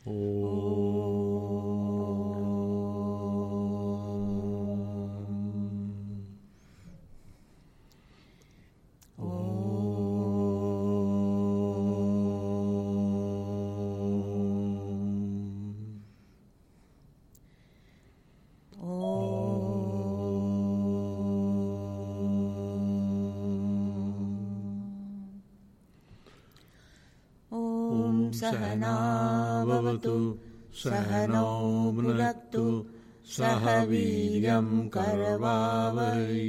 सहना भवतु सहनौ भुनक्तु सह वीर्यं करवावहै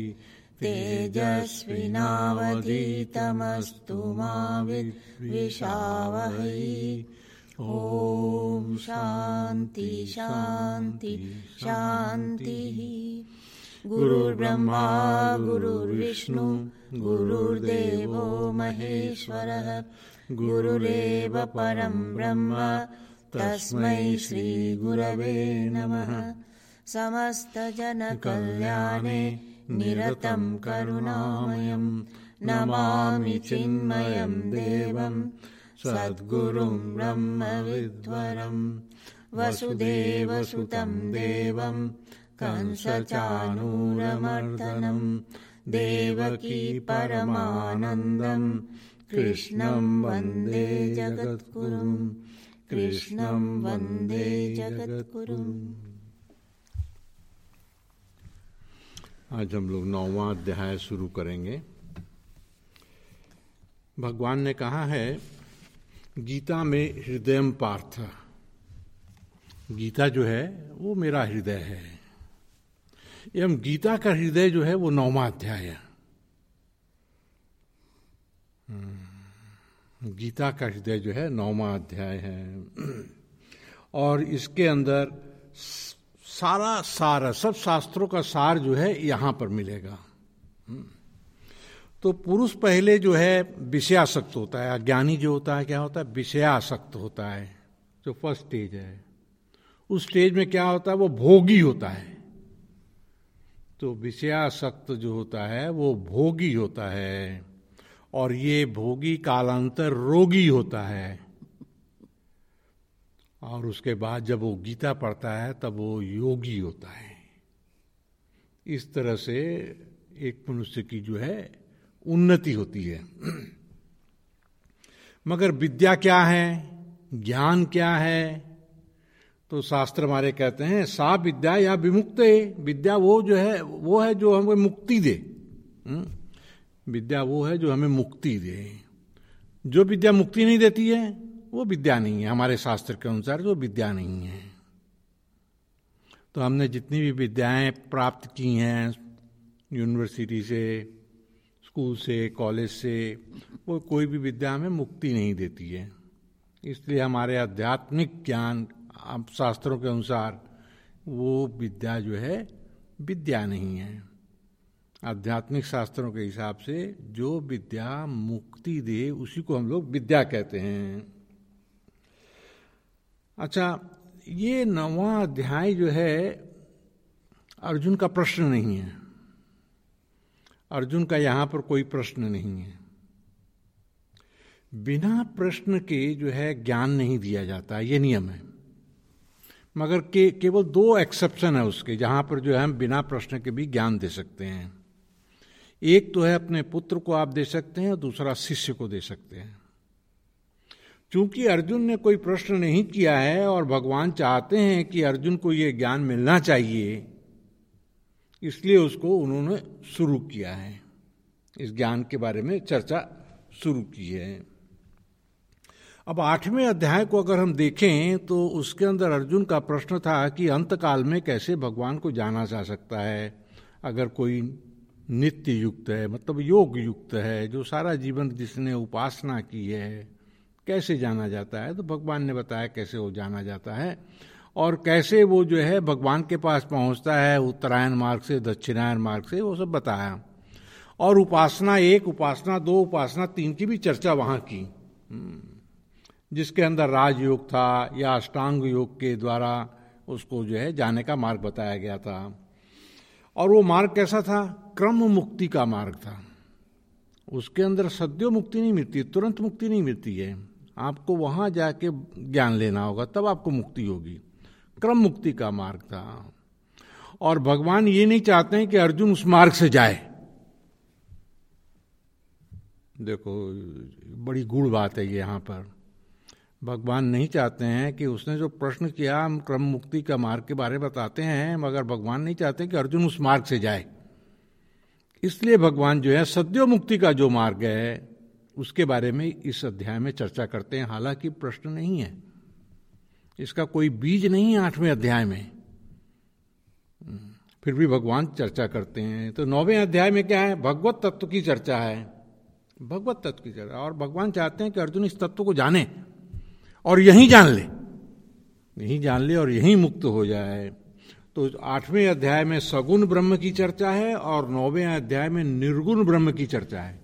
तेजस्विनावधीतमस्तु मा विद्विषावहै। ओम शांति शांति शांतिः। गुरुर्ब्रह्मा गुरुर्विष्णु गुरुर्देवो महेश्वरः गुरुरेव परं ब्रह्म तस्मै श्री गुरवे नमः। समस्तजनकल्याणे निरतं करुणामयं नमामि चिन्मयं देवं सद्गुरुं ब्रह्मविद्वरं वसुदेवसुतं देवं कंसचाणूरमर्दनं देवकी परमानन्दं कृष्णं वन्दे जगद्गुरुं कृष्णं वन्दे जगद्गुरुं। आज हम लोग 9वां अध्याय शुरू करेंगे। भगवान ने कहा है गीता में हृदयम पार्थ, गीता जो है वो मेरा हृदय है। एवं गीता का हृदय जो है वो 9वां अध्याय है। गीता का हृदय जो है 9वां अध्याय है और इसके अंदर सारा सार, सब शास्त्रों का सार जो है यहाँ पर मिलेगा। तो पुरुष पहले जो है विषयासक्त होता है, अज्ञानी जो होता है क्या होता है, विषयासक्त होता है, जो फर्स्ट स्टेज है। उस स्टेज में क्या होता है, वो भोगी होता है। तो विषयासक्त जो होता है वो भोगी होता है और ये भोगी कालांतर रोगी होता है। और उसके बाद जब वो गीता पढ़ता है तब वो योगी होता है। इस तरह से एक मनुष्य की जो है उन्नति होती है। मगर विद्या क्या है, ज्ञान क्या है, तो शास्त्र हमारे कहते हैं सा विद्या या विमुक्ते। विद्या वो जो है वो है जो हमें मुक्ति दे। विद्या वो है जो हमें मुक्ति दे। जो विद्या मुक्ति नहीं देती है वो विद्या नहीं है। हमारे शास्त्र के अनुसार जो विद्या नहीं है। तो हमने जितनी भी विद्याएं प्राप्त की हैं यूनिवर्सिटी से, स्कूल से, कॉलेज से, वो कोई भी विद्या हमें मुक्ति नहीं देती है। इसलिए हमारे आध्यात्मिक ज्ञान शास्त्रों के अनुसार वो विद्या जो है विद्या नहीं है। आध्यात्मिक शास्त्रों के हिसाब से जो विद्या मुक्ति दे उसी को हम लोग विद्या कहते हैं। अच्छा, ये 9वां अध्याय जो है अर्जुन का प्रश्न नहीं है। अर्जुन का यहां पर कोई प्रश्न नहीं है। बिना प्रश्न के जो है ज्ञान नहीं दिया जाता, ये नियम है। मगर केवल 2 एक्सेप्शन है उसके, जहां पर जो है हम बिना प्रश्न के भी ज्ञान दे सकते हैं। एक तो है अपने पुत्र को आप दे सकते हैं और दूसरा शिष्य को दे सकते हैं। चूंकि अर्जुन ने कोई प्रश्न नहीं किया है और भगवान चाहते हैं कि अर्जुन को ये ज्ञान मिलना चाहिए, इसलिए उसको उन्होंने शुरू किया है, इस ज्ञान के बारे में चर्चा शुरू की है। अब 8वें अध्याय को अगर हम देखें तो उसके अंदर अर्जुन का प्रश्न था कि अंतकाल में कैसे भगवान को जाना जा सकता है। अगर कोई नित्य युक्त है, मतलब योग युक्त है, जो सारा जीवन जिसने उपासना की है, कैसे जाना जाता है। तो भगवान ने बताया कैसे वो जाना जाता है और कैसे वो जो है भगवान के पास पहुंचता है, उत्तरायण मार्ग से, दक्षिणायन मार्ग से, वो सब बताया। और उपासना 1, उपासना 2, उपासना 3 की भी चर्चा वहां की, जिसके अंदर राजयोग था या अष्टांग योग के द्वारा उसको जो है जाने का मार्ग बताया गया था। और वो मार्ग कैसा था, क्रम मुक्ति का मार्ग था। उसके अंदर सद्यो मुक्ति नहीं मिलती, तुरंत मुक्ति नहीं मिलती है। आपको वहां जाके ज्ञान लेना होगा, तब आपको मुक्ति होगी। क्रम मुक्ति का मार्ग था। और भगवान ये नहीं चाहते हैं कि अर्जुन उस मार्ग से जाए। देखो बड़ी गूढ़ बात है ये। यहां पर भगवान नहीं चाहते हैं कि उसने जो प्रश्न किया, हम क्रम मुक्ति का मार्ग के बारे में बताते हैं, मगर भगवान नहीं चाहते कि अर्जुन उस मार्ग से जाए। इसलिए भगवान जो है सद्यो मुक्ति का जो मार्ग है उसके बारे में इस अध्याय में चर्चा करते हैं। हालांकि प्रश्न नहीं है, इसका कोई बीज नहीं है 8वें अध्याय में, फिर भी भगवान चर्चा करते हैं। तो 9वें अध्याय में क्या है? भगवत तत्व की चर्चा है। भगवत तत्व की चर्चा, और भगवान चाहते हैं कि अर्जुन इस तत्व को जाने और यहीं जान ले, यहीं जान ले और यहीं मुक्त हो जाए। तो 8वें अध्याय में सगुण ब्रह्म की चर्चा है और 9वें अध्याय में निर्गुण ब्रह्म की चर्चा है।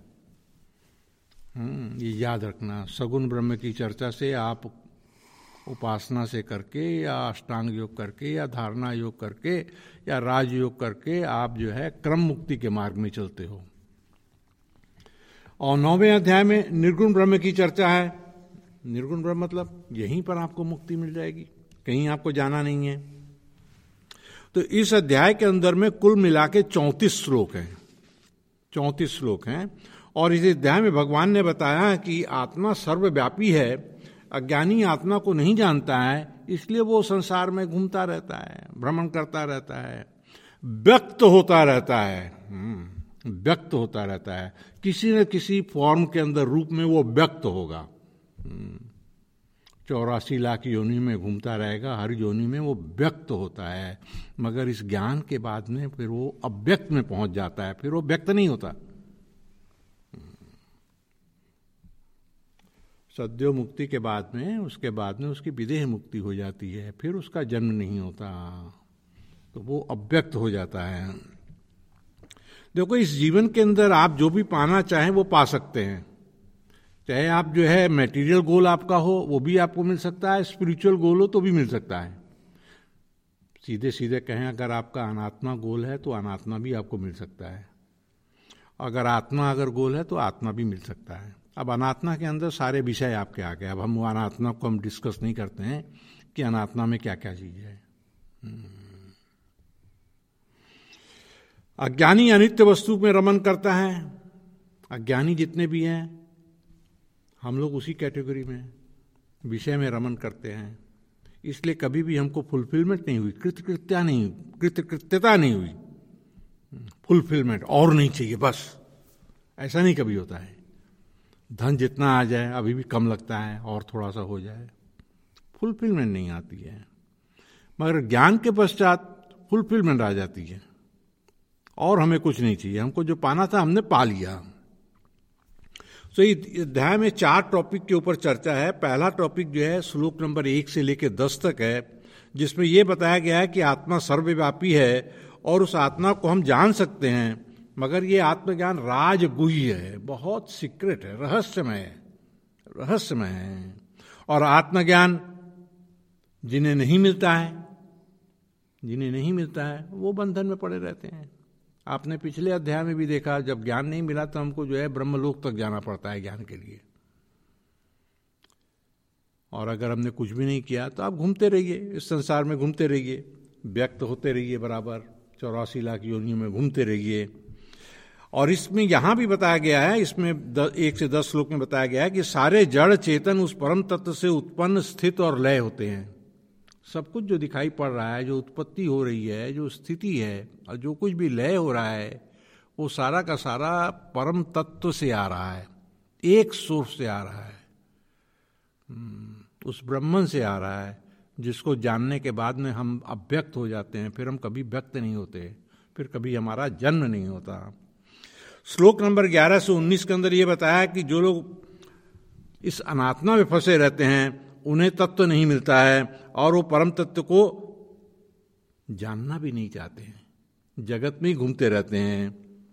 ये याद रखना, सगुण ब्रह्म की चर्चा से आप उपासना से करके या अष्टांग योग करके या धारणा योग करके या राज योग करके आप जो है क्रम मुक्ति के मार्ग में चलते हो। और 9वें अध्याय में निर्गुण ब्रह्म की चर्चा है। निर्गुण ब्रह्म मतलब यहीं पर आपको मुक्ति मिल जाएगी, कहीं आपको जाना नहीं है। तो इस अध्याय के अंदर में कुल मिला के 34 श्लोक हैं। 34 श्लोक हैं। और इस अध्याय में भगवान ने बताया कि आत्मा सर्वव्यापी है। अज्ञानी आत्मा को नहीं जानता है, इसलिए वो संसार में घूमता रहता है, भ्रमण करता रहता है, व्यक्त होता रहता है। व्यक्त होता रहता है, किसी न किसी फॉर्म के अंदर, रूप में वो व्यक्त होगा। 84 लाख योनि में घूमता रहेगा, हर योनि में वो व्यक्त होता है। मगर इस ज्ञान के बाद में फिर वो अव्यक्त में पहुंच जाता है, फिर वो व्यक्त नहीं होता। सद्यो मुक्ति के बाद में, उसके बाद में उसकी विदेह मुक्ति हो जाती है, फिर उसका जन्म नहीं होता, तो वो अव्यक्त हो जाता है। देखो इस जीवन के अंदर आप जो भी पाना चाहें वो पा सकते हैं। चाहे आप जो है मटेरियल गोल आपका हो वो भी आपको मिल सकता है, स्पिरिचुअल गोल हो तो भी मिल सकता है। सीधे सीधे कहें, अगर आपका अनात्मा गोल है तो अनात्मा भी आपको मिल सकता है। अगर आत्मा अगर गोल है तो आत्मा भी मिल सकता है। अब अनात्मा के अंदर सारे विषय आपके आ गए। अब हम अनात्मा को हम डिस्कस नहीं करते हैं कि अनात्मा में क्या क्या चीज है। अज्ञानी अनित्य वस्तु में रमन करता है। अज्ञानी जितने भी हैं हम लोग उसी कैटेगरी में विषय में रमन करते हैं। इसलिए कभी भी हमको फुलफिलमेंट नहीं हुई, कृतकृत्यता नहीं हुई। फुलफिलमेंट और नहीं चाहिए, बस ऐसा नहीं कभी होता है। धन जितना आ जाए अभी भी कम लगता है, और थोड़ा सा हो जाए, फुलफिलमेंट नहीं आती है। मगर ज्ञान के पश्चात फुलफिलमेंट आ जाती है और हमें कुछ नहीं चाहिए। हमको जो पाना था हमने पा लिया। तो इस अध्याय में 4 टॉपिक के ऊपर चर्चा है। पहला टॉपिक जो है श्लोक नंबर 1 से लेकर 10 तक है, जिसमें यह बताया गया है कि आत्मा सर्वव्यापी है और उस आत्मा को हम जान सकते हैं। मगर ये आत्मज्ञान राजगुह्य है, बहुत सीक्रेट है, रहस्यमय है। और आत्मज्ञान जिन्हें नहीं मिलता है वो बंधन में पड़े रहते हैं। आपने पिछले अध्याय में भी देखा, जब ज्ञान नहीं मिला तो हमको जो है ब्रह्मलोक तक जाना पड़ता है ज्ञान के लिए। और अगर हमने कुछ भी नहीं किया तो आप घूमते रहिए, इस संसार में घूमते रहिए, व्यक्त होते रहिए, बराबर 84 लाख योनियों में घूमते रहिए। और इसमें यहां भी बताया गया है, इसमें 1 से 10 श्लोक में बताया गया है कि सारे जड़ चेतन उस परम तत्व से उत्पन्न, स्थित और लय होते हैं। सब कुछ जो दिखाई पड़ रहा है, जो उत्पत्ति हो रही है, जो स्थिति है और जो कुछ भी लय हो रहा है, वो सारा का सारा परम तत्व से आ रहा है, एक सोर्स से आ रहा है, उस ब्रह्मन से आ रहा है, जिसको जानने के बाद में हम अव्यक्त हो जाते हैं। फिर हम कभी व्यक्त नहीं होते, फिर कभी हमारा जन्म नहीं होता। श्लोक नंबर 11 से 19 के अंदर ये बताया कि जो लोग इस अनात्मा में फंसे रहते हैं उन्हें तत्व नहीं मिलता है और वो परम तत्व को जानना भी नहीं चाहते हैं, जगत में ही घूमते रहते हैं।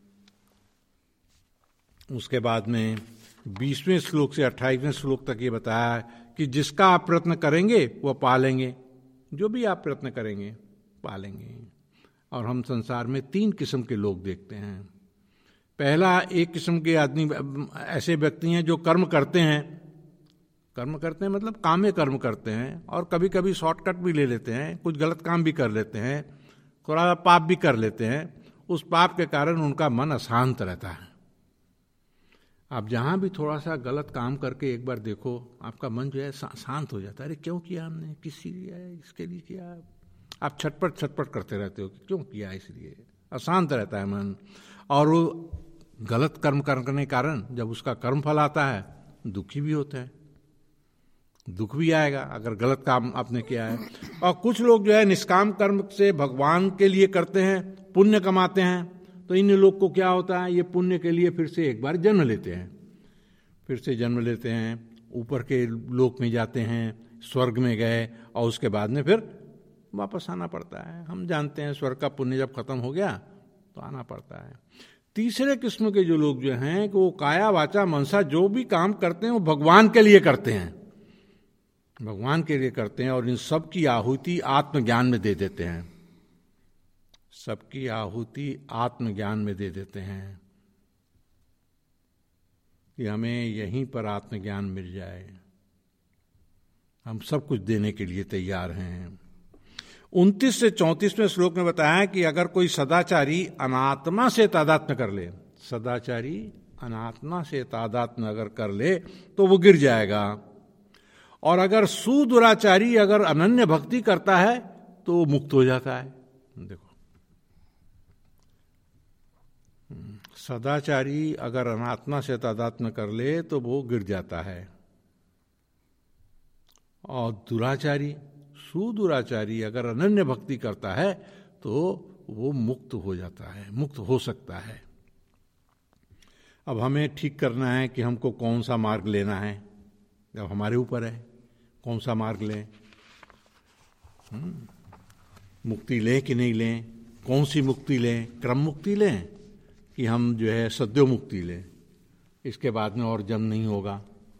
उसके बाद में 20वें श्लोक से 28वें श्लोक तक ये बताया कि जिसका आप प्रयत्न करेंगे वो पा लेंगे, जो भी आप प्रयत्न करेंगे पा लेंगे। और हम संसार में 3 किस्म के लोग देखते हैं। पहला, एक किस्म के आदमी ऐसे व्यक्ति हैं जो कर्म करते हैं कर्म करते हैं मतलब काम्य कर्म करते हैं, और कभी कभी शॉर्टकट भी ले लेते हैं, कुछ गलत काम भी कर लेते हैं, थोड़ा पाप भी कर लेते हैं। उस पाप के कारण उनका मन अशांत रहता है। आप जहां भी थोड़ा सा गलत काम करके एक बार देखो, आपका मन जो है शांत हो जाता है। अरे क्यों किया हमने, किस लिए, इसके लिए किया। आप छटपट करते रहते हो कि क्यों किया, इसलिए अशांत रहता है मन। और वो गलत कर्म करने के कारण जब उसका कर्म फल आता है दुखी भी होते हैं, दुख भी आएगा अगर गलत काम आपने किया है। और कुछ लोग जो है निष्काम कर्म से भगवान के लिए करते हैं, पुण्य कमाते हैं, तो इन लोग को क्या होता है, ये पुण्य के लिए फिर से एक बार जन्म लेते हैं, फिर से जन्म लेते हैं, ऊपर के लोक में जाते हैं, स्वर्ग में गए, और उसके बाद में फिर वापस आना पड़ता है। हम जानते हैं स्वर्ग का पुण्य जब खत्म हो गया तो आना पड़ता है। तीसरे किस्म के जो लोग जो हैं कि वो काया वाचा मनसा जो भी काम करते हैं वो भगवान के लिए करते हैं, भगवान के लिए करते हैं, और इन सब की आहुति आत्मज्ञान में दे देते हैं, सबकी आहुति आत्मज्ञान में दे देते हैं कि हमें यहीं पर आत्मज्ञान मिल जाए, हम सब कुछ देने के लिए तैयार हैं। 29 से 34वें श्लोक में बताया कि अगर कोई सदाचारी अनात्मा से तादात्म्य कर ले, सदाचारी अनात्मा से तादात्म्य अगर कर ले तो वो गिर जाएगा, और अगर सुदुराचारी अगर अनन्य भक्ति करता है तो वो मुक्त हो जाता है। देखो, सदाचारी अगर अनात्मा से तादात्म्य कर ले तो वो गिर जाता है, और दुराचारी सुदुराचारी अगर अनन्य भक्ति करता है तो वो मुक्त हो जाता है, मुक्त हो सकता है। अब हमें ठीक करना है कि हमको कौन सा मार्ग लेना है, अब हमारे ऊपर है कौन सा मार्ग लें, मुक्ति लें कि नहीं लें, कौन सी मुक्ति लें, क्रम मुक्ति लें कि हम जो है सद्यो मुक्ति लें, इसके बाद में और जन्म नहीं होगा।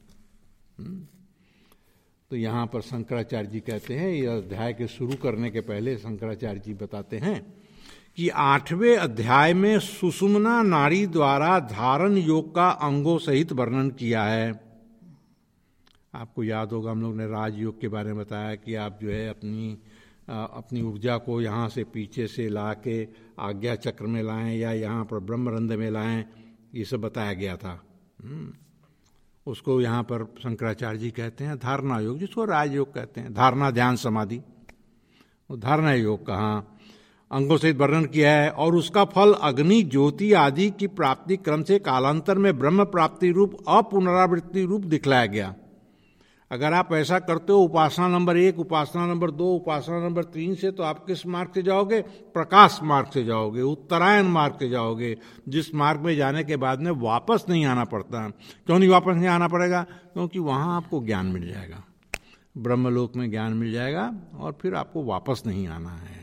तो यहाँ पर शंकराचार्य जी कहते हैं, यह अध्याय के शुरू करने के पहले शंकराचार्य जी बताते हैं कि 8वें अध्याय में सुषुम्ना नाड़ी द्वारा धारण योग का अंगों सहित वर्णन किया है। आपको याद होगा हम लोग ने राजयोग के बारे में बताया कि आप जो है अपनी ऊर्जा को यहाँ से पीछे से ला के आज्ञा चक्र में लाएं या यहाँ पर ब्रह्मरंध्र में लाएं, ये सब बताया गया था। उसको यहाँ पर शंकराचार्य जी कहते हैं धारणा योग, जिसको राजयोग कहते हैं, धारणा ध्यान समाधि, वो धारणा योग कहाँ अंगों से वर्णन किया है। और उसका फल अग्नि ज्योति आदि की प्राप्ति क्रम से कालांतर में ब्रह्म प्राप्ति रूप अपुनरावृत्ति रूप दिखलाया गया। अगर आप ऐसा करते हो उपासना नंबर 1, उपासना नंबर 2, उपासना नंबर 3 से, तो आप किस मार्ग से जाओगे, प्रकाश मार्ग से जाओगे, उत्तरायण मार्ग से जाओगे, जिस मार्ग में जाने के बाद में वापस नहीं आना पड़ता। क्यों नहीं वापस नहीं आना पड़ेगा, क्योंकि वहां आपको ज्ञान मिल जाएगा, ब्रह्मलोक में ज्ञान मिल जाएगा और फिर आपको वापस नहीं आना है।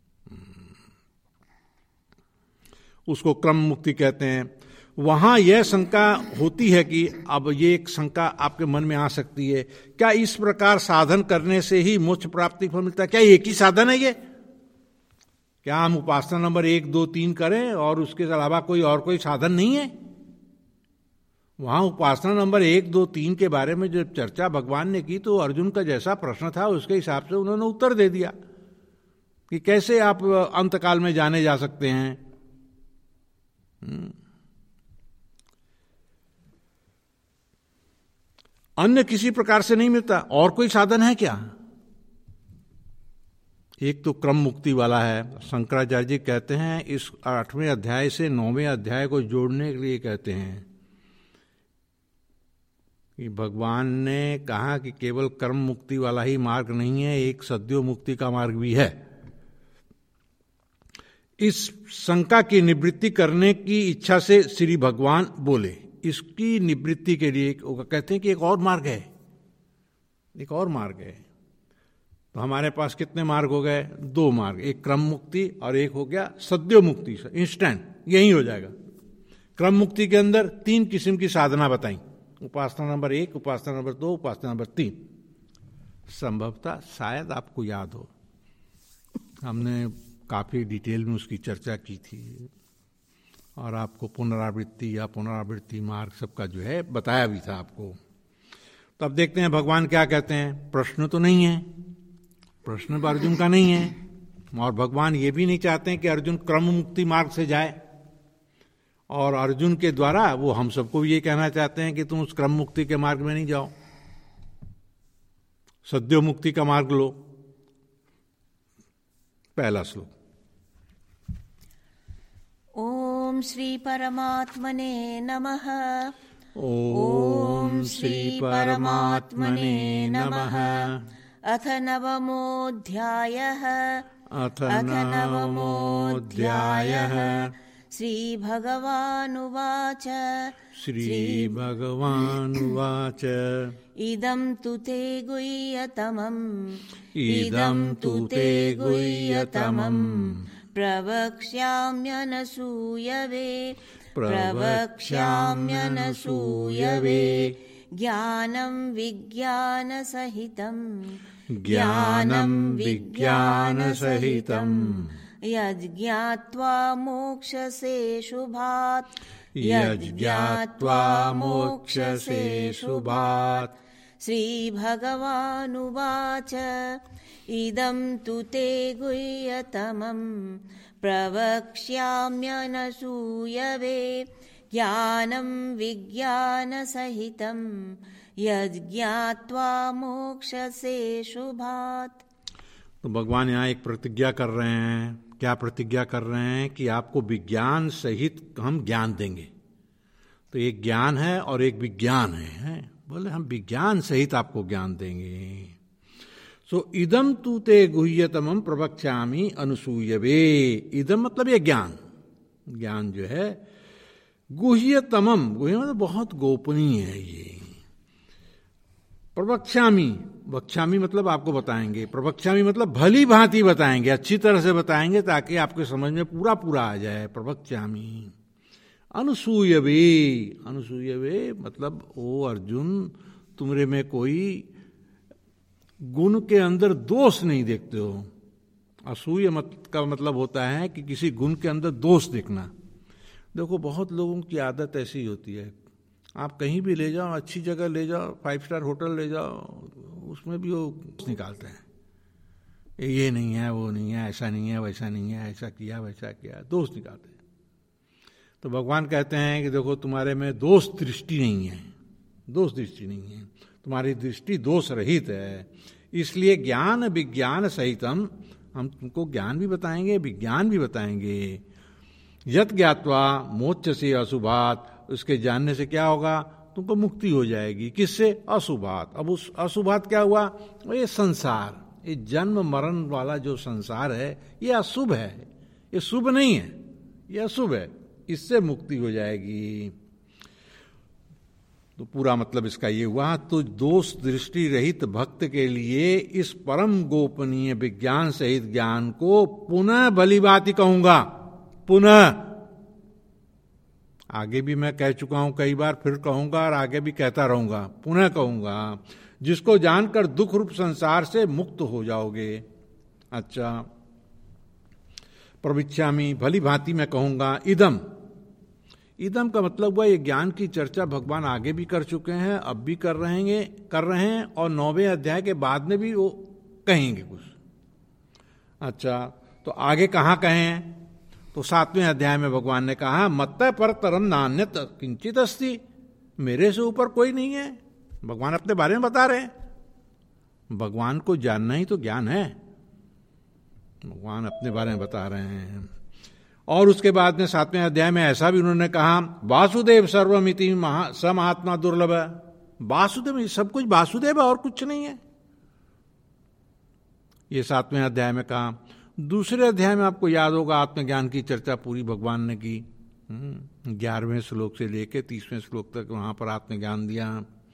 उसको क्रम मुक्ति कहते हैं। वहां यह शंका होती है कि अब ये एक शंका आपके मन में आ सकती है, क्या इस प्रकार साधन करने से ही मोक्ष प्राप्ति फल मिलता है? क्या एक ही साधन है ये? क्या हम उपासना नंबर 1, 2, 3 करें और उसके अलावा कोई साधन नहीं है? वहां उपासना नंबर 1, 2, 3 के बारे में जब चर्चा भगवान ने की तो अर्जुन का जैसा प्रश्न था उसके हिसाब से उन्होंने उत्तर दे दिया कि कैसे आप अंतकाल में जाने जा सकते हैं। अन्य किसी प्रकार से नहीं मिलता। और कोई साधन है क्या? एक तो क्रम मुक्ति वाला है। शंकराचार्य जी कहते हैं इस 8वें अध्याय से 9वें अध्याय को जोड़ने के लिए कहते हैं कि भगवान ने कहा कि केवल कर्म मुक्ति वाला ही मार्ग नहीं है, एक सद्यो मुक्ति का मार्ग भी है। इस शंका की निवृत्ति करने की इच्छा से श्री भगवान बोले। इसकी निवृत्ति के लिए कहते हैं कि एक और मार्ग है, एक और मार्ग है। तो हमारे पास कितने मार्ग हो गए? 2 मार्ग, एक क्रम मुक्ति और एक हो गया सद्यो मुक्ति, इंस्टेंट यही हो जाएगा। क्रम मुक्ति के अंदर 3 किस्म की साधना बताई, उपासना नंबर 1, उपासना नंबर 2, उपासना नंबर 3। संभवतः शायद आपको याद हो, हमने काफी डिटेल में उसकी चर्चा की थी और आपको पुनरावृत्ति या पुनरावृत्ति मार्ग सबका जो है बताया भी था आपको। तो तब देखते हैं भगवान क्या कहते हैं, प्रश्न तो नहीं है, प्रश्न तो अर्जुन का नहीं है, और भगवान ये भी नहीं चाहते हैं कि अर्जुन क्रम मुक्ति मार्ग से जाए, और अर्जुन के द्वारा वो हम सबको भी ये कहना चाहते हैं कि तुम उस क्रम मुक्ति के मार्ग में नहीं जाओ, सद्यो मुक्ति का मार्ग लो। पहला श्लोक। ओम श्री परमात्मने नमः। ओम श्री परमात्मने नमः। अथ नवमोऽध्यायः। अथ नवमोऽध्यायः। श्रीभगवानुवाच। श्रीभगवानुवाच। इदं तु ते गुह्यतमम्। इदं तु ते गुह्यतमम्। प्रवक्ष्याम्यनसूयवे। प्रवक्ष्याम्यनसूयवे। ज्ञानं विज्ञानसहितं। ज्ञानं विज्ञानसहितं। यज्ज्ञात्वा मोक्षसे शुभात्। यज्ज्ञात्वा मोक्षसे शुभात्। श्रीभगवानुवाच। इदं तु ते गुह्यतमम्। प्रवक्ष्याम्यनसूयवे। ज्ञानं विज्ञानसहितं। यज्ज्ञात्वा मोक्षसे शुभात्। तो भगवान यहाँ एक प्रतिज्ञा कर रहे हैं। क्या प्रतिज्ञा कर रहे हैं? कि आपको विज्ञान सहित हम ज्ञान देंगे। तो एक ज्ञान है और एक विज्ञान है। बोले हम विज्ञान सहित आपको ज्ञान देंगे। सो इदम तू ते गुह्यतमं प्रवक्ष्यामि अनुसूयवे। इदम मतलब ये ज्ञान, ज्ञान जो है गुह्यतमम, गुह्य मतलब बहुत गोपनीय है ये। प्रवक्ष्यामि, वक्ष्यामि मतलब आपको बताएंगे, प्रवक्ष्यामि मतलब भली भांति बताएंगे, अच्छी तरह से बताएंगे ताकि आपके समझ में पूरा पूरा आ जाए। प्रवक्ष्यामि। अनुसूयवे, अनुसूयवे मतलब ओ अर्जुन तुम्हारे में कोई गुण के अंदर दोष नहीं देखते हो। असूय का मतलब होता है कि किसी गुण के अंदर दोष देखना। देखो बहुत लोगों की आदत ऐसी होती है, आप कहीं भी ले जाओ, अच्छी जगह ले जाओ, 5 स्टार होटल ले जाओ, उसमें भी वो निकालते हैं, ये नहीं है, वो नहीं है, ऐसा नहीं है, वैसा नहीं है, ऐसा किया वैसा किया, दोष निकालते हैं। तो भगवान कहते हैं कि देखो तुम्हारे में दोष दृष्टि नहीं है, दोष दृष्टि नहीं है, तुम्हारी दृष्टि दोष रहित है। इसलिए ज्ञान विज्ञान सहितम, हम तुमको ज्ञान भी बताएंगे विज्ञान भी बताएंगे। यत ज्ञात्वा मोक्षसे अशुभात्, उसके जानने से क्या होगा? तुमको मुक्ति हो जाएगी। किससे? अशुभात्। अब उस अशुभात् क्या हुआ? ये संसार, ये जन्म मरण वाला जो संसार है ये अशुभ है, ये शुभ नहीं है, ये अशुभ है, इससे मुक्ति हो जाएगी। तो पूरा मतलब इसका ये हुआ, तो दोष दृष्टि रहित भक्त के लिए इस परम गोपनीय विज्ञान सहित ज्ञान को पुनः भलीभांति कहूंगा। पुनः, आगे भी मैं कह चुका हूं कई बार, फिर कहूंगा और आगे भी कहता रहूंगा, पुनः कहूंगा, जिसको जानकर दुख रूप संसार से मुक्त हो जाओगे। अच्छा, प्रविच्यामि, भली भांति मैं कहूंगा। इदम, इदम का मतलब हुआ ये ज्ञान की चर्चा भगवान आगे भी कर चुके हैं, अब भी कर रहे हैं, और 9वें अध्याय के बाद में भी वो कहेंगे कुछ। अच्छा, तो आगे कहाँ कहें? तो 7वें अध्याय में भगवान ने कहा, मत्तः परतरं नान्यत् किंचित् अस्ति, मेरे से ऊपर कोई नहीं है। भगवान अपने बारे में बता रहे हैं। भगवान को जानना ही तो ज्ञान है, भगवान अपने बारे में बता रहे हैं। और उसके बाद में 7वें अध्याय में ऐसा भी उन्होंने कहा, वासुदेव सर्वमिति स महात्मा दुर्लभ। वासुदेव, सब कुछ वासुदेव है और कुछ नहीं है, ये 7वें अध्याय में कहा। दूसरे अध्याय में आपको याद होगा आत्मज्ञान की चर्चा पूरी भगवान ने की, 11वें श्लोक से लेकर 30वें श्लोक तक वहां पर आत्मज्ञान दिया।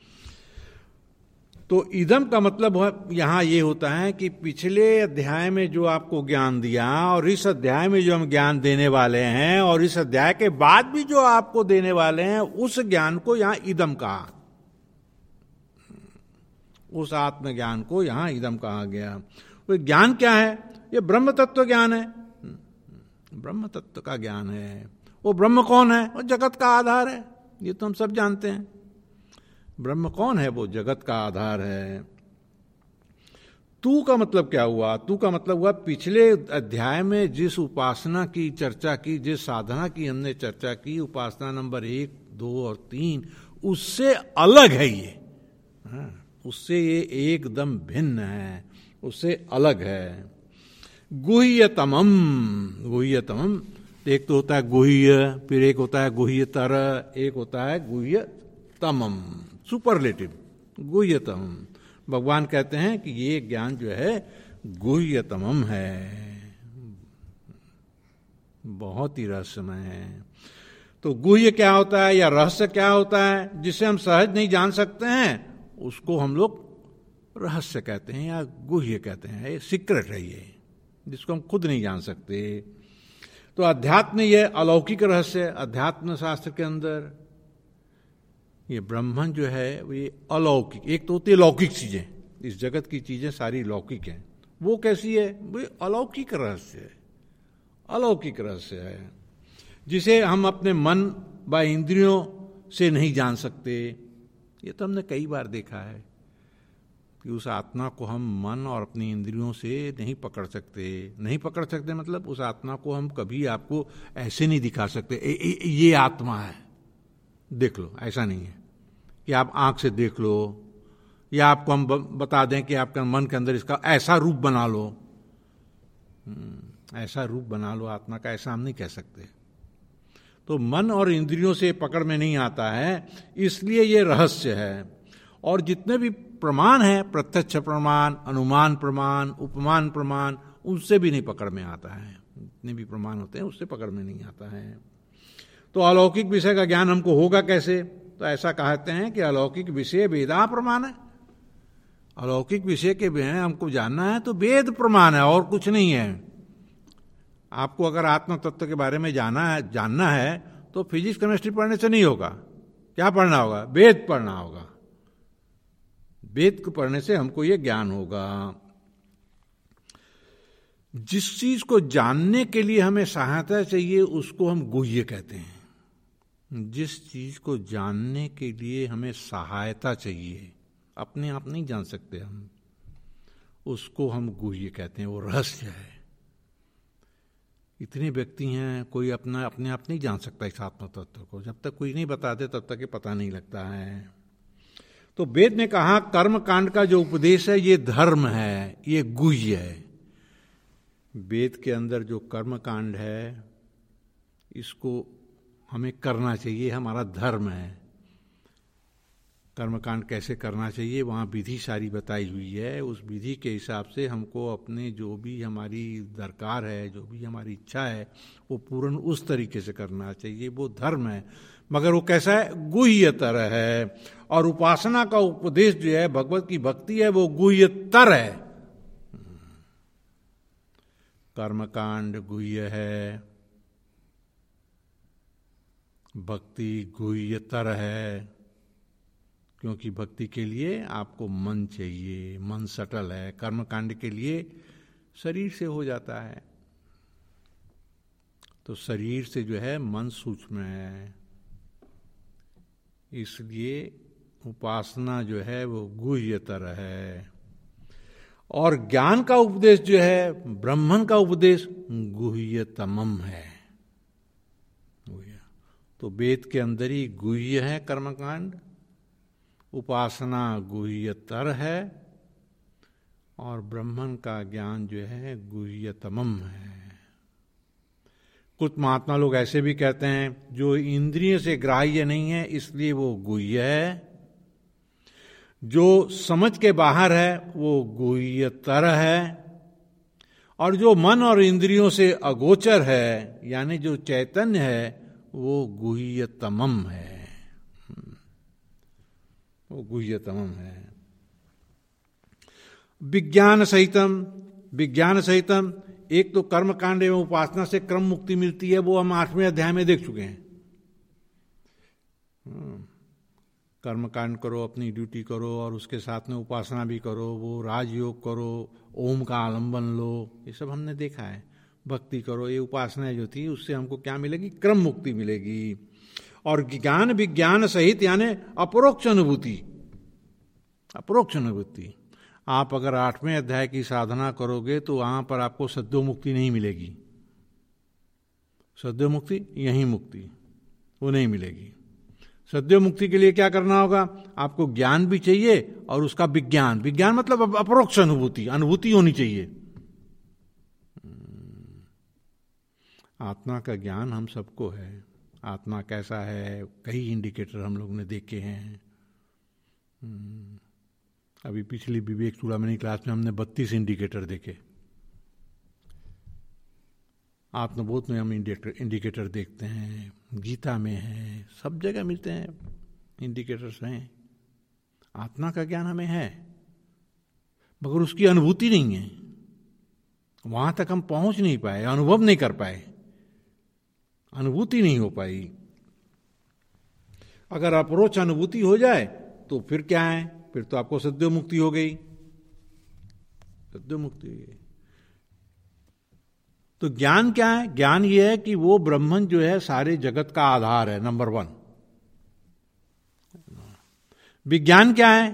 तो इदम का मतलब यहां ये होता है कि पिछले अध्याय में जो आपको ज्ञान दिया और इस अध्याय में जो हम ज्ञान देने वाले हैं और इस अध्याय के बाद भी जो आपको देने वाले हैं, उस ज्ञान को यहां इदम कहा, उस आत्मज्ञान को यहां इदम कहा गया। वो ज्ञान क्या है? ये ब्रह्म तत्व ज्ञान है, ब्रह्म तत्व का ज्ञान है। वो ब्रह्म कौन है? वो जगत का आधार है, ये तो हम सब जानते हैं। ब्रह्म कौन है? वो जगत का आधार है। तू का मतलब क्या हुआ? तू का मतलब हुआ पिछले अध्याय में जिस उपासना की चर्चा की, जिस साधना की हमने चर्चा की, उपासना नंबर 1, 2 और 3, उससे अलग है ये। उससे ये एकदम भिन्न है, उससे अलग है। गुह्यतमम, गुह्यतमम, एक तो होता है गुह्य, फिर एक होता है गुह्यतर, एक होता है गुह्यतमम, सुपरलेटिव, गुह्यतमम। भगवान कहते हैं कि ये ज्ञान जो है गुह्यतमम है, बहुत ही रहस्यमय है। तो गुह्य क्या होता है या रहस्य क्या होता है? जिसे हम सहज नहीं जान सकते हैं उसको हम लोग रहस्य कहते हैं या गुह्य कहते हैं। ये सीक्रेट है, ये जिसको हम खुद नहीं जान सकते। तो अध्यात्म ये अलौकिक रहस्य, अध्यात्म शास्त्र के अंदर ये ब्रह्मन जो है ये अलौकिक। एक तो होती है लौकिक चीजें, इस जगत की चीजें सारी लौकिक हैं। वो कैसी है? वो अलौकिक रहस्य है, अलौकिक रहस्य है, जिसे हम अपने मन व इंद्रियों से नहीं जान सकते। ये तो हमने कई बार देखा है कि उस आत्मा को हम मन और अपनी इंद्रियों से नहीं पकड़ सकते। नहीं पकड़ सकते मतलब उस आत्मा को हम कभी आपको ऐसे नहीं दिखा सकते ये आत्मा है, देख लो, ऐसा नहीं है कि आप आंख से देख लो या आपको हम बता दें कि आपका मन के अंदर इसका ऐसा रूप बना लो, ऐसा रूप बना लो आत्मा का, ऐसा हम नहीं कह सकते। तो मन और इंद्रियों से पकड़ में नहीं आता है, इसलिए ये रहस्य है। और जितने भी प्रमाण है, प्रत्यक्ष प्रमाण, अनुमान प्रमाण, उपमान प्रमाण, उनसे भी नहीं पकड़ में आता है। जितने भी प्रमाण होते हैं उससे पकड़ में नहीं आता है। तो अलौकिक विषय का ज्ञान हमको होगा कैसे? तो ऐसा कहते हैं कि अलौकिक विषय वेदा प्रमाण है। अलौकिक विषय के बिना हमको जानना है तो वेद प्रमाण है, और कुछ नहीं है। आपको अगर आत्म तत्व के बारे में जानना है तो फिजिक्स केमिस्ट्री पढ़ने से नहीं होगा। क्या पढ़ना होगा? वेद पढ़ना होगा। वेद को पढ़ने से हमको ये ज्ञान होगा। जिस चीज को जानने के लिए हमें सहायता चाहिए उसको हम गुह्य कहते हैं। जिस चीज को जानने के लिए हमें सहायता चाहिए, अपने आप नहीं जान सकते हम, उसको हम गुह्य कहते हैं, वो रहस्य है। इतने व्यक्ति हैं, कोई अपने आप नहीं जान सकता इस आत्म तत्व को। जब तक कोई नहीं बताते तब तक ये पता नहीं लगता है। तो वेद ने कहा कर्म कांड का जो उपदेश है ये धर्म है, ये गुह्य है। वेद के अंदर जो कर्म कांड है इसको हमें करना चाहिए, हमारा धर्म है। कर्मकांड कैसे करना चाहिए वहाँ विधि सारी बताई हुई है। उस विधि के हिसाब से हमको अपने जो भी हमारी दरकार है, जो भी हमारी इच्छा है, वो पूर्ण उस तरीके से करना चाहिए, वो धर्म है। मगर वो कैसा है? गुह्यतर है। और उपासना का उपदेश जो है, भगवत की भक्ति है, वो गुह्यतर है। कर्मकांड गुह्य है, भक्ति गुह्यतर है, क्योंकि भक्ति के लिए आपको मन चाहिए, मन सटल है। कर्मकांड के लिए शरीर से हो जाता है, तो शरीर से जो है मन सूक्ष्म है, इसलिए उपासना जो है वो गुह्यतर है। और ज्ञान का उपदेश जो है, ब्रह्मन का उपदेश गुह्यतमम है। तो वेद के अंदर ही गुह्य है कर्मकांड, उपासना गुह्यतर है, और ब्रह्मन का ज्ञान जो है गुह्यतमम है। कुछ महात्मा लोग ऐसे भी कहते हैं जो इंद्रिय से ग्राह्य नहीं है इसलिए वो गुह्य है, जो समझ के बाहर है वो गुह्यतर है, और जो मन और इंद्रियों से अगोचर है यानी जो चैतन्य है वो गुह्यतमम है, वो गुह्यतमम है। विज्ञान सहितम, विज्ञान सहितम, एक तो कर्म कांड एवं उपासना से क्रम मुक्ति मिलती है, वो हम 8वें अध्याय में देख चुके हैं। कर्म कांड करो, अपनी ड्यूटी करो, और उसके साथ में उपासना भी करो, वो राजयोग करो, ओम का आलंबन लो, ये सब हमने देखा है। भक्ति करो, ये उपासना जो थी उससे हमको क्या मिलेगी? क्रम मुक्ति मिलेगी। और ज्ञान विज्ञान सहित यानी अपरोक्ष अनुभूति, अपरोक्ष अनुभूति। आप अगर 8वें अध्याय की साधना करोगे तो वहां पर आपको सद्योमुक्ति नहीं मिलेगी। सद्योमुक्ति, यही मुक्ति, वो नहीं मिलेगी। सद्योमुक्ति के लिए क्या करना होगा? आपको ज्ञान भी चाहिए और उसका विज्ञान। विज्ञान मतलब अपरोक्ष अनुभूति, अनुभूति होनी चाहिए। आत्मा का ज्ञान हम सबको है। आत्मा कैसा है, कई इंडिकेटर हम लोग ने देखे हैं। अभी पिछली विवेक चूड़ामणि क्लास में हमने 32 इंडिकेटर देखे। आत्मबोध में हम इंडिकेटर देखते हैं, गीता में है, सब जगह मिलते हैं, इंडिकेटर्स हैं। आत्मा का ज्ञान हमें है, मगर उसकी अनुभूति नहीं है। वहां तक हम पहुंच नहीं पाए, अनुभव नहीं कर पाए, अनुभूति नहीं हो पाई। अगर अपरोक्ष अनुभूति हो जाए तो फिर क्या है? फिर तो आपको सद्योमुक्ति हो गई। सद्योमुक्ति। तो ज्ञान क्या है? ज्ञान ये है कि वो ब्रह्मन जो है सारे जगत का आधार है, नंबर 1। विज्ञान क्या है?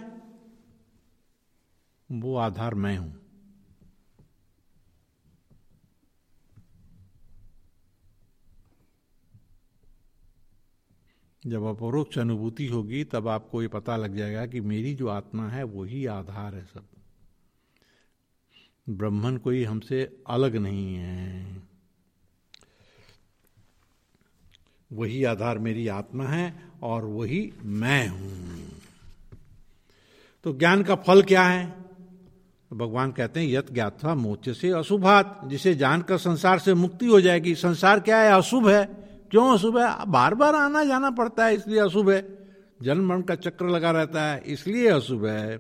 वो आधार मैं हूं। जब अपरोक्ष अनुभूति होगी तब आपको ये पता लग जाएगा कि मेरी जो आत्मा है वही आधार है सब। ब्रह्मन कोई हमसे अलग नहीं है, वही आधार मेरी आत्मा है और वही मैं हूं। तो ज्ञान का फल क्या है? तो भगवान कहते हैं यत ज्ञात्वा मोक्षसे अशुभात्। जिसे जानकर संसार से मुक्ति हो जाएगी। संसार क्या है? अशुभ है। क्यों अशुभ है? बार बार आना जाना पड़ता है, इसलिए अशुभ है। जन्म मरण का चक्र लगा रहता है, इसलिए अशुभ है।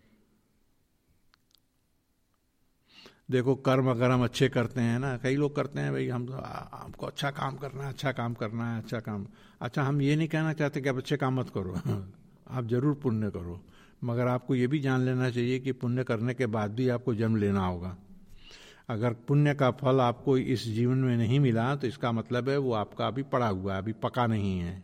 देखो, कर्म अगर हम अच्छे करते हैं ना, कई लोग करते हैं भाई हमको अच्छा काम करना है, अच्छा काम करना है, अच्छा काम। अच्छा, हम ये नहीं कहना चाहते कि आप अच्छे काम मत करो आप जरूर पुण्य करो, मगर आपको ये भी जान लेना चाहिए कि पुण्य करने के बाद भी आपको जन्म लेना होगा। अगर पुण्य का फल आपको इस जीवन में नहीं मिला तो इसका मतलब है वो आपका अभी पड़ा हुआ है, अभी पका नहीं है।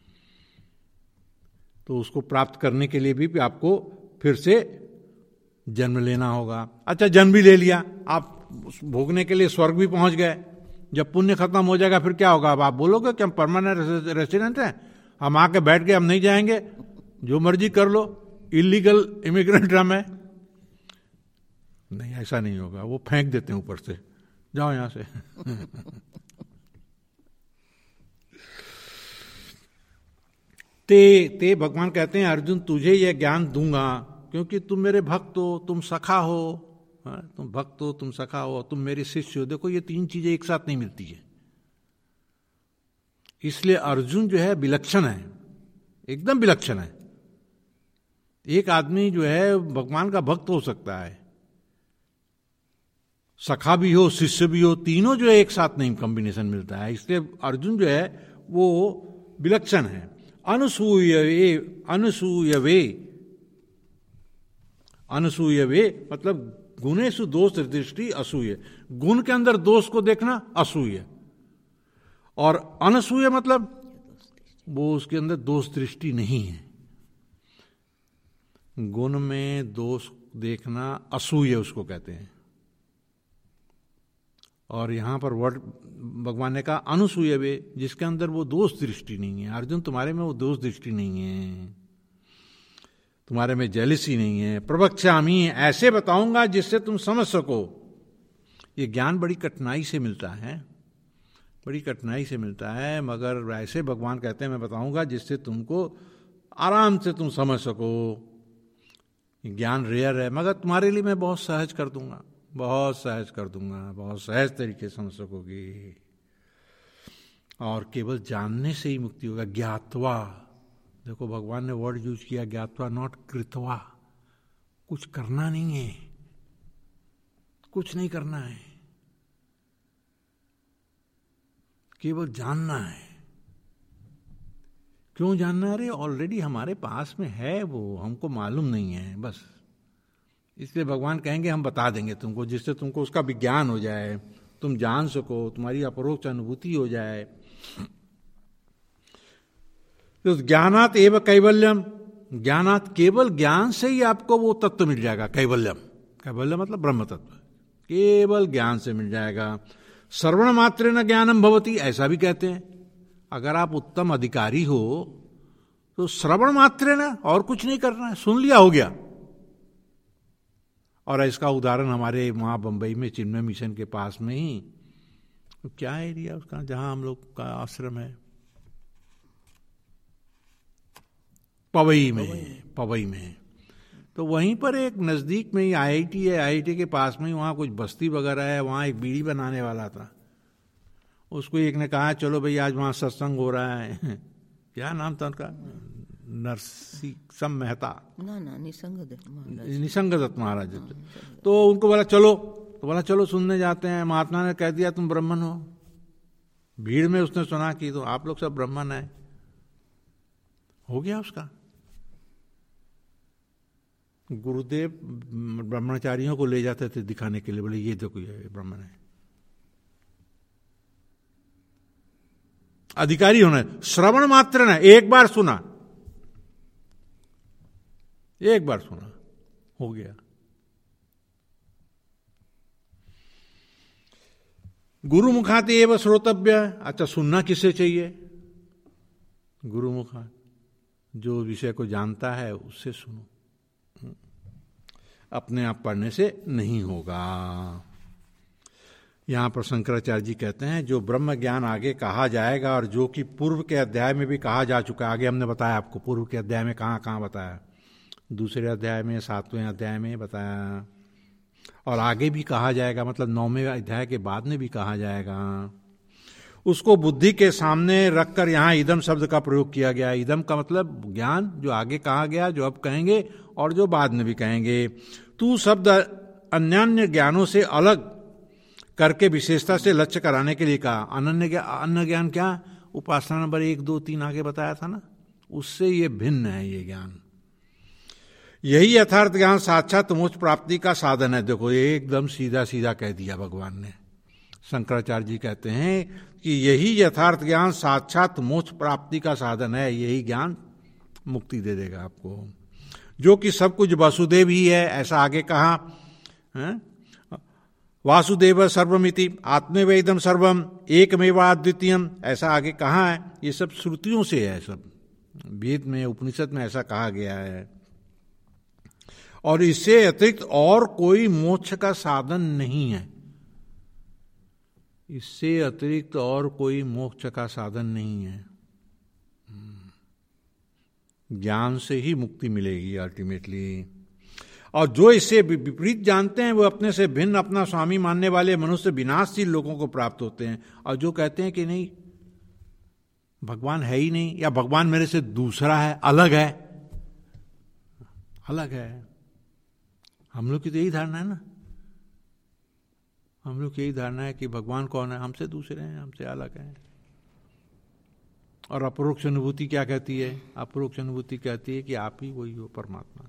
तो उसको प्राप्त करने के लिए भी आपको फिर से जन्म लेना होगा। अच्छा, जन्म भी ले लिया, आप भोगने के लिए स्वर्ग भी पहुंच गए। जब पुण्य खत्म हो जाएगा फिर क्या होगा? अब आप बोलोगे कि हम परमानेंट रेसिडेंट हैं, हम आके बैठ गए, हम नहीं जाएंगे, जो मर्जी कर लो, इलीगल इमिग्रेंट हम है। नहीं, ऐसा नहीं होगा। वो फेंक देते हैं ऊपर से, जाओ यहां से ते भगवान कहते हैं अर्जुन तुझे यह ज्ञान दूंगा क्योंकि तुम मेरे भक्त हो, तुम सखा हो। तुम भक्त हो, तुम सखा हो, तुम मेरे शिष्य हो। देखो, ये 3 चीजें एक साथ नहीं मिलती है। इसलिए अर्जुन जो है विलक्षण है, एकदम विलक्षण है। एक आदमी जो है भगवान का भक्त हो सकता है, सखा भी हो, शिष्य भी हो, तीनों जो है एक साथ नहीं कॉम्बिनेशन मिलता है। इसलिए अर्जुन जो है वो विलक्षण है। अनसूयवे मतलब गुणेषु दोष दृष्टि असूय। गुण के अंदर दोष को देखना असूय, और अनसूय मतलब वो उसके अंदर दोष दृष्टि नहीं है। गुण में दोष देखना असूय उसको कहते हैं। और यहां पर वर्ड भगवान ने कहा अनुसूयवे, जिसके अंदर वो दोष दृष्टि नहीं है। अर्जुन, तुम्हारे में वो दोष दृष्टि नहीं है, तुम्हारे में जेलिसी नहीं है। प्रवक्ष्यामि, ऐसे बताऊंगा जिससे तुम समझ सको। ये ज्ञान बड़ी कठिनाई से मिलता है, बड़ी कठिनाई से मिलता है, मगर ऐसे भगवान कहते हैं मैं बताऊंगा जिससे तुमको आराम से तुम समझ सको। ज्ञान रेयर है, मगर तुम्हारे लिए मैं बहुत सहज कर दूंगा, बहुत सहज कर दूंगा, बहुत सहज तरीके से समझ सकोगे। और केवल जानने से ही मुक्ति होगा। ज्ञात्वा, देखो भगवान ने वर्ड यूज किया ज्ञात्वा, नॉट कृत्वा। कुछ करना नहीं है, कुछ नहीं करना है, केवल जानना है। क्यों जानना? अरे ऑलरेडी हमारे पास में है वो, हमको मालूम नहीं है बस। इसलिए भगवान कहेंगे हम बता देंगे तुमको, जिससे तुमको उसका विज्ञान हो जाए, तुम जान सको, तुम्हारी अपरोक्ष अनुभूति हो जाए। तो ज्ञानात एव कैवल्यम, ज्ञानात्, केवल ज्ञान से ही आपको वो तत्व मिल जाएगा, कैवल्यम। कैवल्य मतलब ब्रह्म तत्व, केवल ज्ञान से मिल जाएगा। श्रवण मात्रेण ज्ञानम भवति, ऐसा भी कहते हैं। अगर आप उत्तम अधिकारी हो तो श्रवण मात्रेण, और कुछ नहीं करना है, सुन लिया हो गया। और इसका उदाहरण हमारे वहां बंबई में चिन्मय मिशन के पास में ही, क्या एरिया उसका जहां हम लोग का आश्रम है, पवई में, तो वहीं पर एक नजदीक में ही आईआईटी है, आईआईटी के पास में ही वहां कुछ बस्ती वगैरह है, वहां एक बीड़ी बनाने वाला था। उसको एक ने कहा चलो भाई आज वहां सत्संग हो रहा है क्या नाम था उनका, नरसिंह मेहता, निसंग दत्त महाराज। तो उनको बोला चलो, तो बोला चलो सुनने जाते हैं। महात्मा ने कह दिया तुम ब्राह्मण हो। भीड़ में उसने सुना कि तो आप लोग सब ब्राह्मण है, हो गया उसका। गुरुदेव ब्रह्मचारियों को ले जाते थे दिखाने के लिए, बोले ये देखो ये ब्राह्मण है। अधिकारी होना, श्रवण मात्र न, एक बार सुना, हो गया। गुरुमुखात एव श्रोतव्य, अच्छा सुनना किससे चाहिए? गुरुमुखात, जो विषय को जानता है उससे सुनो, अपने आप पढ़ने से नहीं होगा। यहां पर शंकराचार्य जी कहते हैं जो ब्रह्म ज्ञान आगे कहा जाएगा, और जो कि पूर्व के अध्याय में भी कहा जा चुका है। आगे हमने बताया आपको पूर्व के अध्याय में कहां बताया, दूसरे अध्याय में, 7वें अध्याय में बताया, और आगे भी कहा जाएगा, मतलब 9वें अध्याय के बाद में भी कहा जाएगा। उसको बुद्धि के सामने रखकर यहां इदम शब्द का प्रयोग किया गया। इदम का मतलब ज्ञान, जो आगे कहा गया, जो अब कहेंगे और जो बाद में भी कहेंगे। तू शब्द अन्यान्य ज्ञानों से अलग करके विशेषता से लक्ष्य कराने के लिए कहा। अन्य ज्ञान क्या? उपासना नंबर 1, 2, 3 आगे बताया था ना, उससे ये भिन्न है ये ज्ञान। यही यथार्थ ज्ञान साक्षात मोक्ष प्राप्ति का साधन है। देखो एकदम सीधा सीधा कह दिया भगवान ने। शंकराचार्य जी कहते हैं कि यही यथार्थ ज्ञान साक्षात मोक्ष प्राप्ति का साधन है। यही ज्ञान मुक्ति दे देगा आपको, जो कि सब कुछ वासुदेव ही है, ऐसा आगे कहा है? वासुदेव सर्वमिति आत्मेवेदम सर्वम एकमेवाद्वितीयम, ऐसा आगे कहा है। ये सब श्रुतियों से है, सब वेद में उपनिषद में ऐसा कहा गया है। और इससे अतिरिक्त और कोई मोक्ष का साधन नहीं है। इससे अतिरिक्त और कोई मोक्ष का साधन नहीं है। ज्ञान से ही मुक्ति मिलेगी अल्टीमेटली। और जो इससे विपरीत जानते हैं वो अपने से भिन्न अपना स्वामी मानने वाले मनुष्य विनाशशील लोगों को प्राप्त होते हैं। और जो कहते हैं कि नहीं भगवान है ही नहीं, या भगवान मेरे से दूसरा है, अलग है, हम लोग की तो यही धारणा है ना। हम लोग की यही धारणा है कि भगवान कौन है? हमसे दूसरे हैं, हमसे अलग हैं। और अपरोक्ष अनुभूति क्या कहती है? अपरोक्ष अनुभूति कहती है कि आप ही वही हो परमात्मा।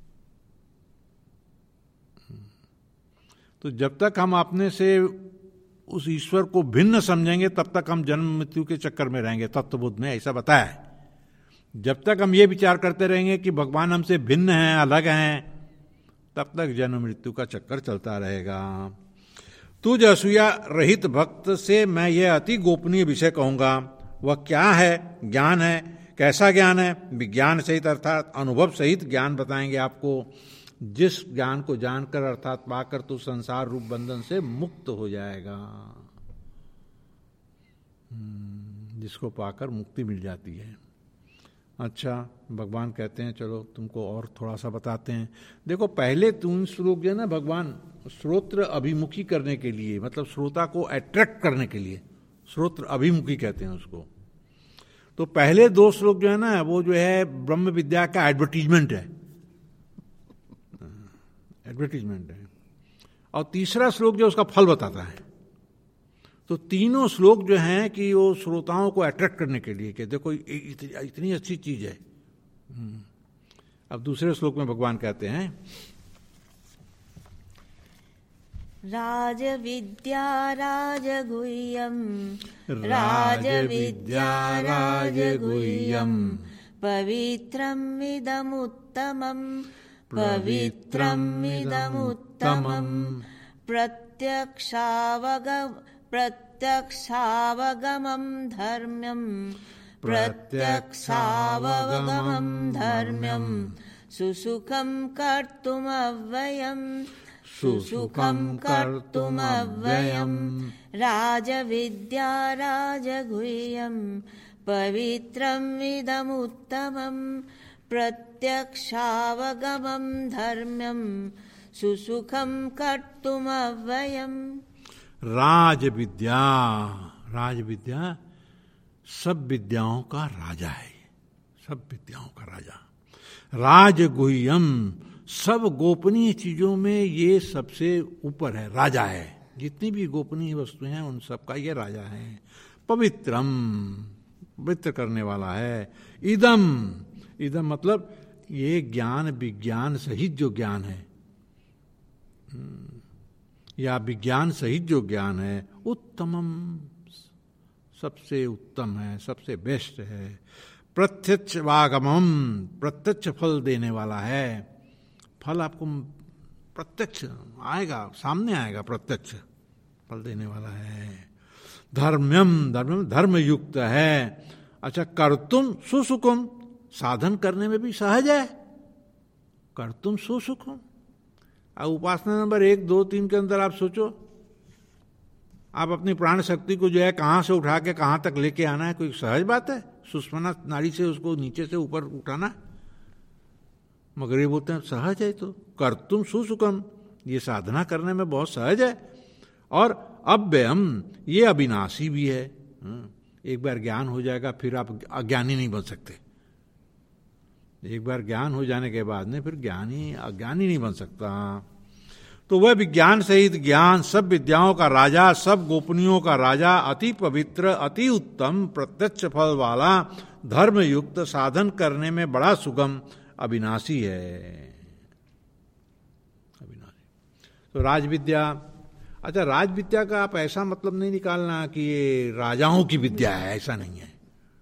तो जब तक हम अपने से उस ईश्वर को भिन्न समझेंगे तब तक हम जन्म मृत्यु के चक्कर में रहेंगे। तत्वबोध में ऐसा बताया है। जब तक हम ये विचार करते रहेंगे कि भगवान हमसे भिन्न हैं, अलग हैं, तब तक जन्म मृत्यु का चक्कर चलता रहेगा। तुझ असूया रहित भक्त से मैं यह अति गोपनीय विषय कहूंगा। वह क्या है? ज्ञान है। कैसा ज्ञान है? विज्ञान सहित अर्थात अनुभव सहित ज्ञान बताएंगे आपको। जिस ज्ञान को जानकर अर्थात पाकर तो संसार रूप बंधन से मुक्त हो जाएगा। जिसको पाकर मुक्ति मिल जाती है। अच्छा, भगवान कहते हैं चलो तुमको और थोड़ा सा बताते हैं। देखो पहले 3 श्लोक जो है ना, भगवान श्रोत्र अभिमुखी करने के लिए, मतलब श्रोता को अट्रैक्ट करने के लिए, श्रोत्र अभिमुखी कहते हैं उसको। तो पहले 2 श्लोक जो है ना, वो जो है ब्रह्म विद्या का एडवर्टीजमेंट है, और तीसरा श्लोक जो उसका फल बताता है। तो तीनों श्लोक जो हैं कि वो श्रोताओं को अट्रैक्ट करने के लिए कि देखो इतनी अच्छी चीज है। अब दूसरे श्लोक में भगवान कहते हैं राजविद्या राजगुह्यम, पवित्रमिदमुत्तमम् पवित्रमिदमुत्तमम् प्रत्यक्षावगमं धर्म्यम् प्रत्यक्षावगमं धर्म्यम् सुसुखं कर्तुमव्ययम् सुसुखं कर्तुमव्ययम् राजविद्या राजगुह्यम् पवित्रमिदमुत्तमम् प्रत्यक्षावगमं धर्म्यम् सुसुखं कर्तुमव्ययम्। राज विद्या, राज विद्या सब विद्याओं का राजा है, सब विद्याओं का राजा। राजगुह्यम, सब गोपनीय चीजों में ये सबसे ऊपर है, राजा है। जितनी भी गोपनीय वस्तुएं हैं उन सब का ये राजा है। पवित्रम, पवित्र करने वाला है। इदम, इदम मतलब ये ज्ञान विज्ञान सहित जो ज्ञान है, या विज्ञान सहित जो ज्ञान है, उत्तमम, सबसे उत्तम है, सबसे बेस्ट है। प्रत्यक्ष वागमम, प्रत्यक्ष फल देने वाला है। फल आपको प्रत्यक्ष आएगा, सामने आएगा, प्रत्यक्ष फल देने वाला है। धर्म्यम, धर्म धर्म युक्त है। अच्छा, कर्तुम सुसुखम, साधन करने में भी सहज है। कर्तुम सुसुखम। अब उपासना नंबर 1, 2, 3 के अंदर आप सोचो, आप अपनी प्राण शक्ति को जो है कहां से उठा के कहां तक लेके आना है, कोई सहज बात है? सुषुम्ना नाड़ी से उसको नीचे से ऊपर उठाना, मगर ये बोलते हैं सहज है। तो कर्तुम सुसुखम, ये साधना करने में बहुत सहज है। और अव्ययम, ये अविनाशी भी है। एक बार ज्ञान हो जाएगा फिर आप अज्ञानी नहीं बन सकते। एक बार ज्ञान हो जाने के बाद में फिर ज्ञानी अज्ञानी नहीं बन सकता। तो वह विज्ञान सहित ज्ञान, सब विद्याओं का राजा, सब गोपनीयों का राजा, अति पवित्र, अति उत्तम, प्रत्यक्ष फल वाला, धर्म युक्त, साधन करने में बड़ा सुगम, अविनाशी है। अविनाशी। तो राजविद्या, अच्छा राजविद्या का आप ऐसा मतलब नहीं निकालना कि ये राजाओं की विद्या है, ऐसा नहीं है।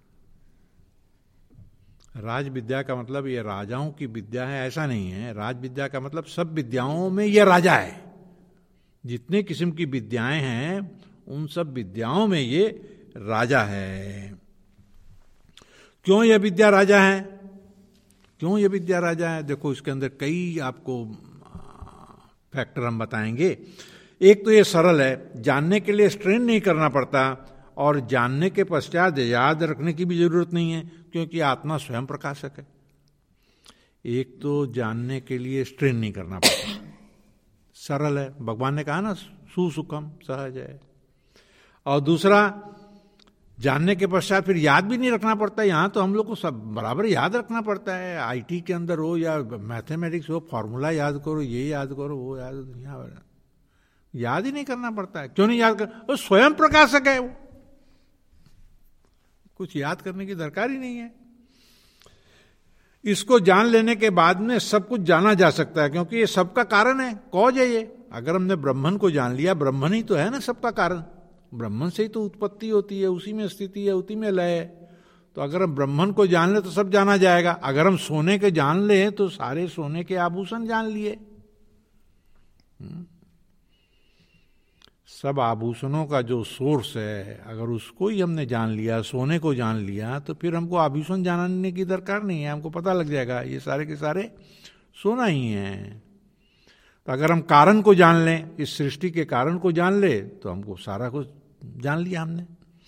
राज विद्या का मतलब ये राजाओं की विद्या है, ऐसा नहीं है। राज विद्या का मतलब सब विद्याओं में ये राजा है। जितने किस्म की विद्याएं हैं उन सब विद्याओं में ये राजा है। क्यों ये विद्या राजा है? क्यों ये विद्या राजा है? देखो इसके अंदर कई आपको फैक्टर हम बताएंगे। एक तो ये सरल है, जानने के लिए स्ट्रेन नहीं करना पड़ता, और जानने के पश्चात याद रखने की भी जरूरत नहीं है, क्योंकि आत्मा स्वयं प्रकाशक है। एक तो जानने के लिए स्ट्रेन नहीं करना पड़ता, सरल है। भगवान ने कहा ना सुसुखम, सहज है। और दूसरा, जानने के पश्चात फिर याद भी नहीं रखना पड़ता। यहाँ तो हम लोग को सब बराबर याद रखना पड़ता है। आईटी के अंदर हो या मैथमेटिक्स हो, फॉर्मूला याद करो, ये याद करो, वो याद ही नहीं करना पड़ता है। क्यों नहीं याद कर? वो स्वयं प्रकाशक है, वो कुछ याद करने की दरकार ही नहीं है। इसको जान लेने के बाद में सब कुछ जाना जा सकता है, क्योंकि ये सबका कारण है, कॉज है ये। अगर हमने ब्रह्मन को जान लिया, ब्रह्मन ही तो है ना सबका कारण। ब्रह्मन से ही तो उत्पत्ति होती है, उसी में स्थिति है, उसी में लय है। तो अगर हम ब्रह्मन को जान ले तो सब जाना जाएगा। अगर हम सोने के जान ले तो सारे सोने के आभूषण जान लिए। सब आभूषणों का जो सोर्स है, अगर उसको ही हमने जान लिया, सोने को जान लिया, तो फिर हमको आभूषण जानने की दरकार नहीं है। हमको पता लग जाएगा ये सारे के सारे सोना ही है। तो अगर हम कारण को जान लें, इस सृष्टि के कारण को जान ले, तो हमको सारा कुछ जान लिया हमने।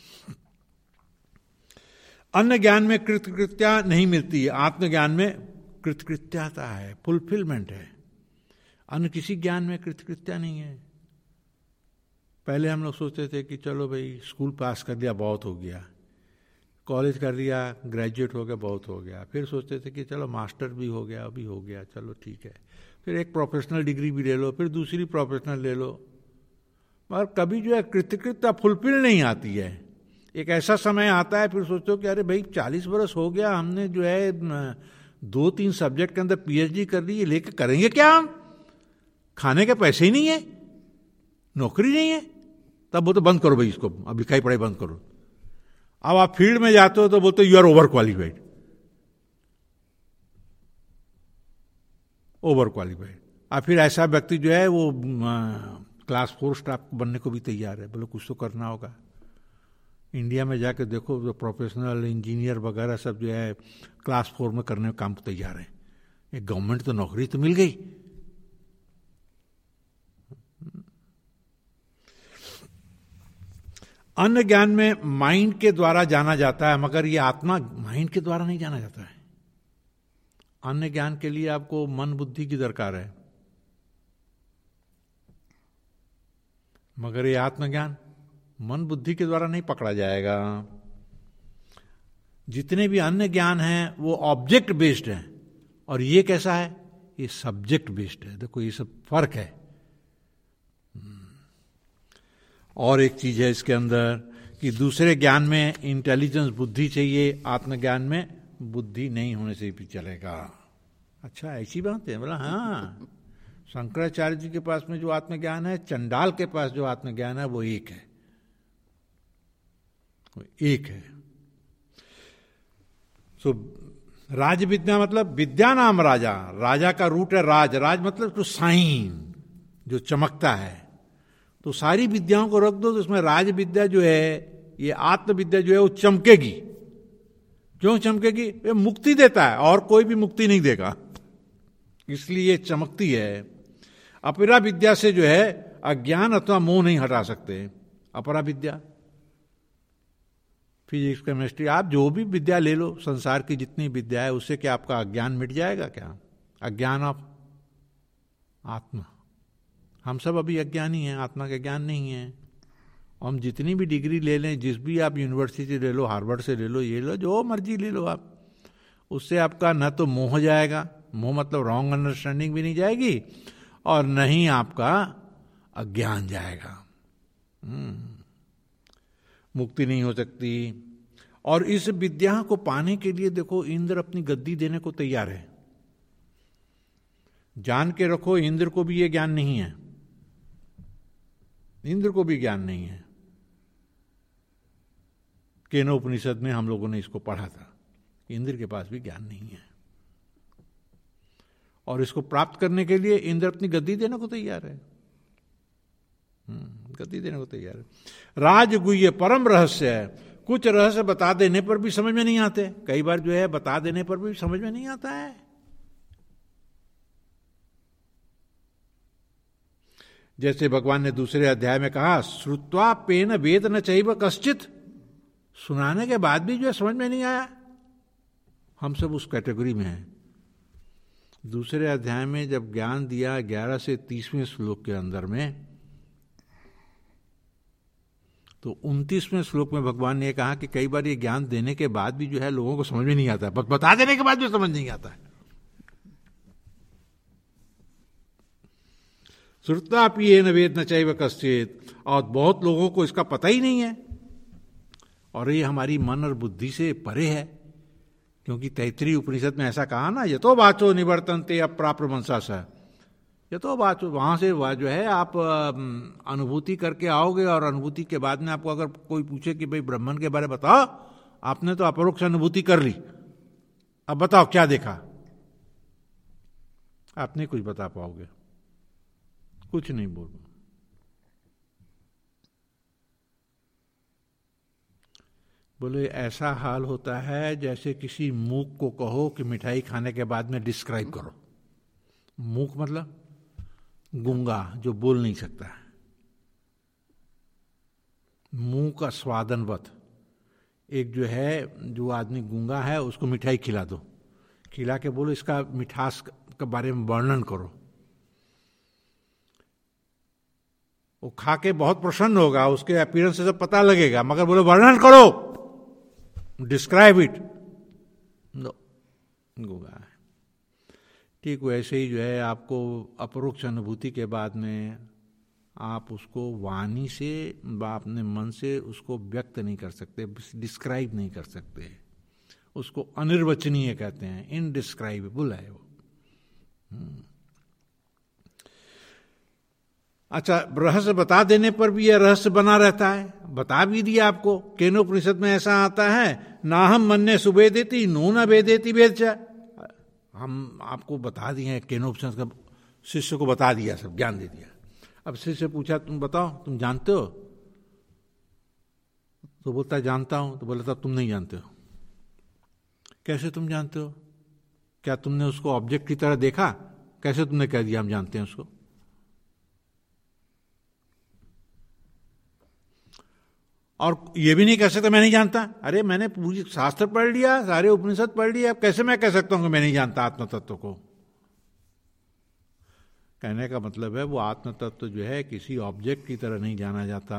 अन्य ज्ञान में कृतकृत्या नहीं मिलती है, आत्मज्ञान में कृतकृत्याता है, फुलफिलमेंट है। अन्य किसी ज्ञान में कृतकृत्या नहीं है। पहले हम लोग सोचते थे कि चलो भाई स्कूल पास कर दिया बहुत हो गया, कॉलेज कर लिया, ग्रेजुएट हो गया बहुत हो गया, फिर सोचते थे कि चलो मास्टर भी हो गया, अभी हो गया, चलो ठीक है, फिर एक प्रोफेशनल डिग्री भी ले लो, फिर दूसरी प्रोफेशनल ले लो। मगर कभी जो है कृतकृत्यता फुलफिल नहीं आती है। एक ऐसा समय आता है फिर सोचते हो कि अरे भाई 40 बरस हो गया, हमने जो है 2-3 सब्जेक्ट के अंदर PhD कर ली, लेकर करेंगे क्या हम? खाने के पैसे ही नहीं है, नौकरी नहीं है। तब बोलते बंद करो भाई इसको, अब लिखाई पढ़ाई बंद करो। अब आप फील्ड में जाते हो तो बोलते you are overqualified. Overqualified. और फिर ऐसा व्यक्ति जो है वो क्लास 4 स्टाफ बनने को भी तैयार है। बोलो कुछ तो करना होगा। इंडिया में जाके देखो जो प्रोफेशनल इंजीनियर वगैरह सब जो है क्लास 4 में करने का काम तैयार है। एक गवर्नमेंट तो नौकरी तो मिल गई। अन्य ज्ञान में माइंड के द्वारा जाना जाता है, मगर ये आत्मा माइंड के द्वारा नहीं जाना जाता है। अन्य ज्ञान के लिए आपको मन बुद्धि की दरकार है, मगर ये आत्मज्ञान मन बुद्धि के द्वारा नहीं पकड़ा जाएगा। जितने भी अन्य ज्ञान हैं वो ऑब्जेक्ट बेस्ड हैं, और ये कैसा है? ये सब्जेक्ट बेस्ड है। देखो ये सब फर्क है। और एक चीज है इसके अंदर कि दूसरे ज्ञान में इंटेलिजेंस बुद्धि चाहिए, आत्मज्ञान में बुद्धि नहीं होने से भी चलेगा। अच्छा ऐसी बात है? बोला हाँ, शंकराचार्य जी के पास में जो आत्मज्ञान है, चंडाल के पास जो आत्मज्ञान है वो एक है, वो एक है। सो राज विद्या मतलब विद्या नाम राजा, राजा का रूट है राज, राज मतलब टू साइन, जो चमकता है। तो सारी विद्याओं को रख दो तो इसमें राज विद्या जो है, ये आत्म विद्या जो है वो चमकेगी। क्यों चमकेगी? ये मुक्ति देता है, और कोई भी मुक्ति नहीं देगा, इसलिए ये चमकती है। अपरा विद्या से जो है अज्ञान अथवा मोह नहीं हटा सकते। अपरा विद्या फिजिक्स केमिस्ट्री, आप जो भी विद्या ले लो, संसार की जितनी विद्या है, उससे क्या आपका अज्ञान मिट जाएगा? क्या अज्ञान ऑफ आत्मा? हम सब अभी अज्ञानी हैं, आत्मा का ज्ञान नहीं है। हम जितनी भी डिग्री ले लें, जिस भी आप यूनिवर्सिटी ले लो, हार्वर्ड से ले लो, ये लो, जो मर्जी ले लो आप, उससे आपका न तो मोह जाएगा, मोह मतलब रॉन्ग अंडरस्टैंडिंग भी नहीं जाएगी, और नहीं आपका अज्ञान जाएगा। मुक्ति नहीं हो सकती। और इस विद्या को पाने के लिए देखो इंद्र अपनी गद्दी देने को तैयार है। जान के रखो, इंद्र को भी ये ज्ञान नहीं है, इंद्र को भी ज्ञान नहीं है। केनोपनिषद में हम लोगों ने इसको पढ़ा था, इंद्र के पास भी ज्ञान नहीं है, और इसको प्राप्त करने के लिए इंद्र अपनी गद्दी देने को तैयार है, गद्दी देने को तैयार है। राजगुह्य परम रहस्य है। कुछ रहस्य बता देने पर भी समझ में नहीं आते, कई बार जो है बता देने पर भी समझ में नहीं आता है। जैसे भगवान ने दूसरे अध्याय में कहा, श्रुत्वा पेन वेद न चैव कश्चित, सुनाने के बाद भी जो है समझ में नहीं आया। हम सब उस कैटेगरी में हैं। दूसरे अध्याय में जब ज्ञान दिया 11 से 30वें श्लोक के अंदर में, तो 29वें श्लोक में भगवान ने कहा कि कई बार ये ज्ञान देने के बाद भी जो है लोगों को समझ में नहीं आता, बस बता देने के बाद भी समझ नहीं आता है। श्रुत्वापि येन वेद न चैव कश्चित्, और बहुत लोगों को इसका पता ही नहीं है, और ये हमारी मन और बुद्धि से परे है। क्योंकि तैत्तिरीय उपनिषद में ऐसा कहा ना, यतो वाचो निवर्तन्ते अप्राप्य मनसा स, यतो वाचो, वहां से जो है आप अनुभूति करके आओगे, और अनुभूति के बाद में आपको अगर कोई पूछे कि भाई ब्रह्मन के बारे में बताओ, आपने तो अपरोक्ष अनुभूति कर ली, अब बताओ क्या देखा, आप नहीं कुछ बता पाओगे, कुछ नहीं बोलो। बोले ऐसा हाल होता है जैसे किसी मूक को कहो कि मिठाई खाने के बाद में डिस्क्राइब करो। मूक मतलब गूंगा, जो बोल नहीं सकता है। मुंह का स्वादनवत, एक जो है जो आदमी गूंगा है उसको मिठाई खिला दो, खिला के बोलो इसका मिठास के बारे में वर्णन करो, वो खा के बहुत प्रसन्न होगा, उसके अपीयरेंस से सब पता लगेगा, मगर बोलो वर्णन करो, डिस्क्राइब इट, नो, गूंगा है। ठीक वैसे ही जो है आपको अपरोक्ष अनुभूति के बाद में आप उसको वाणी से अपने मन से उसको व्यक्त नहीं कर सकते, डिस्क्राइब नहीं कर सकते, उसको अनिर्वचनीय कहते हैं, इनडिस्क्राइबेबल है वो। अच्छा, रहस्य बता देने पर भी यह रहस्य बना रहता है। बता भी दिया आपको, केनोपनिषद में ऐसा आता है, ना हम मन्ने सुवेदेति नो न वेदेति वेद च। हम आपको बता दिए हैं, केनोपनिषद का शिष्य को बता दिया, सब ज्ञान दे दिया। अब शिष्य पूछा तुम बताओ तुम जानते हो? तो बोलता है जानता हूं। तो बोला तब तुम नहीं जानते हो। कैसे तुम जानते हो? क्या तुमने उसको ऑब्जेक्ट की तरह देखा? कैसे तुमने कह दिया हम जानते हैं उसको? और ये भी नहीं कह सकता मैं नहीं जानता। अरे मैंने पूरी शास्त्र पढ़ लिया, सारे उपनिषद पढ़ लिया, अब कैसे मैं कह सकता हूं कि मैं नहीं जानता आत्म तत्व को? कहने का मतलब है वो आत्म तत्व जो है किसी ऑब्जेक्ट की तरह नहीं जाना जाता।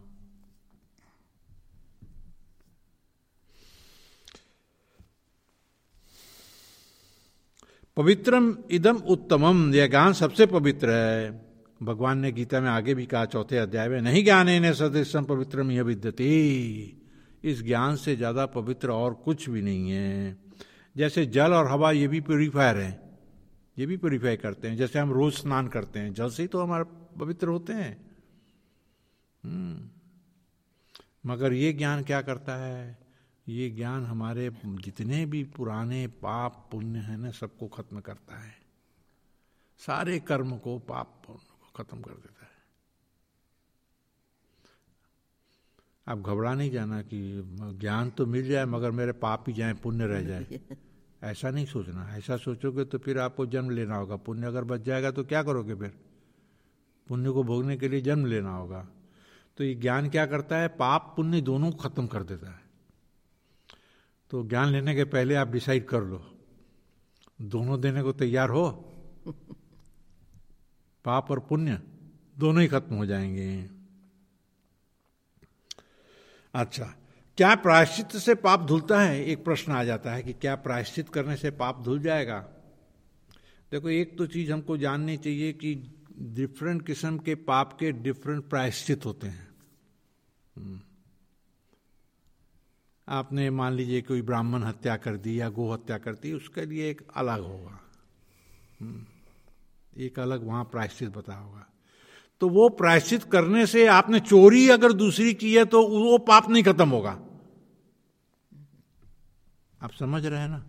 पवित्रम इदम उत्तमम, यह ज्ञान सबसे पवित्र है। भगवान ने गीता में आगे भी कहा 4 अध्याय में, नहीं ज्ञानेन सदृशम पवित्रम यह विद्यते, इस ज्ञान से ज्यादा पवित्र और कुछ भी नहीं है। जैसे जल और हवा ये भी प्यूरिफायर है, ये भी प्यूरिफाई करते हैं। जैसे हम रोज स्नान करते हैं, जल से ही तो हमारे पवित्र होते हैं। मगर ये ज्ञान क्या करता है? ये ज्ञान हमारे जितने भी पुराने पाप पुण्य है ना, सबको खत्म करता है। सारे कर्म को, पाप पुण्य को खत्म कर देता है। आप घबरा नहीं जाना कि ज्ञान तो मिल जाए मगर मेरे पाप ही जाए, पुण्य रह जाए, ऐसा नहीं सोचना। ऐसा सोचोगे तो फिर आपको जन्म लेना होगा। पुण्य अगर बच जाएगा तो क्या करोगे फिर? पुण्य को भोगने के लिए जन्म लेना होगा। तो ये ज्ञान क्या करता है? पाप पुण्य दोनों को खत्म कर देता है। तो ज्ञान लेने के पहले आप डिसाइड कर लो, दोनों देने को तैयार हो? पाप और पुण्य दोनों ही खत्म हो जाएंगे। अच्छा, क्या प्रायश्चित से पाप धुलता है? एक प्रश्न आ जाता है कि क्या प्रायश्चित करने से पाप धुल जाएगा? देखो, एक तो चीज हमको जाननी चाहिए कि डिफरेंट किस्म के पाप के डिफरेंट प्रायश्चित होते हैं। आपने मान लीजिए कोई ब्राह्मण हत्या कर दी या गो हत्या कर दी, उसके लिए एक अलग होगा, एक अलग वहां प्रायश्चित बता होगा। तो वो प्रायश्चित करने से, आपने चोरी अगर दूसरी की है तो वो पाप नहीं खत्म होगा। आप समझ रहे हैं ना?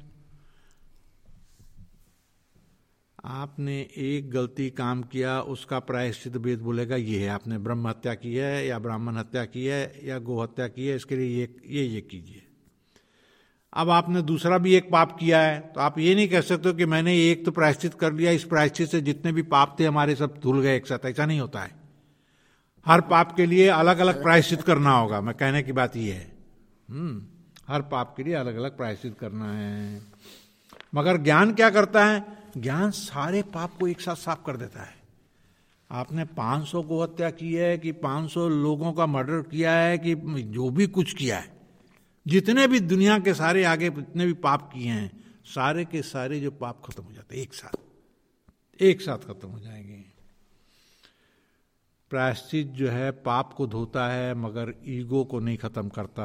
आपने एक गलती काम किया, उसका प्रायश्चित वेद बोलेगा ये है, आपने ब्रह्म हत्या की है या ब्राह्मण हत्या की है या गो हत्या की है, इसके लिए ये कीजिए। अब आपने दूसरा भी एक पाप किया है, तो आप ये नहीं कह सकते कि मैंने एक तो प्रायश्चित कर लिया, इस प्रायश्चित से जितने भी पाप थे हमारे सब धुल गए एक साथ। ऐसा नहीं होता है। हर पाप के लिए अलग अलग प्रायश्चित करना होगा। मैं कहने की बात ये है, हर पाप के लिए अलग अलग प्रायश्चित करना है। मगर ज्ञान क्या करता है? ज्ञान सारे पाप को एक साथ साफ कर देता है। आपने 500 को हत्या की है कि 500 लोगों का मर्डर किया है कि जो भी कुछ किया है, जितने भी दुनिया के सारे आगे जितने भी पाप किए हैं, सारे के सारे जो पाप खत्म हो जाते हैं एक साथ खत्म हो जाएंगे। प्रायश्चित जो है पाप को धोता है मगर ईगो को नहीं खत्म करता।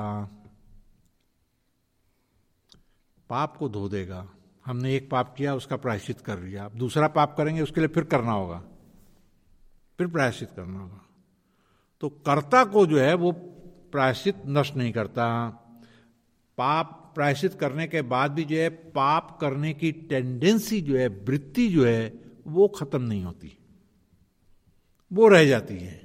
पाप को धो देगा। हमने एक पाप किया, उसका प्रायश्चित कर लिया, अब दूसरा पाप करेंगे, उसके लिए फिर करना होगा, फिर प्रायश्चित करना होगा। तो कर्ता को जो है वो प्रायश्चित नष्ट नहीं करता। पाप प्रायश्चित करने के बाद भी जो है पाप करने की टेंडेंसी जो है, वृत्ति जो है, वो खत्म नहीं होती, वो रह जाती है।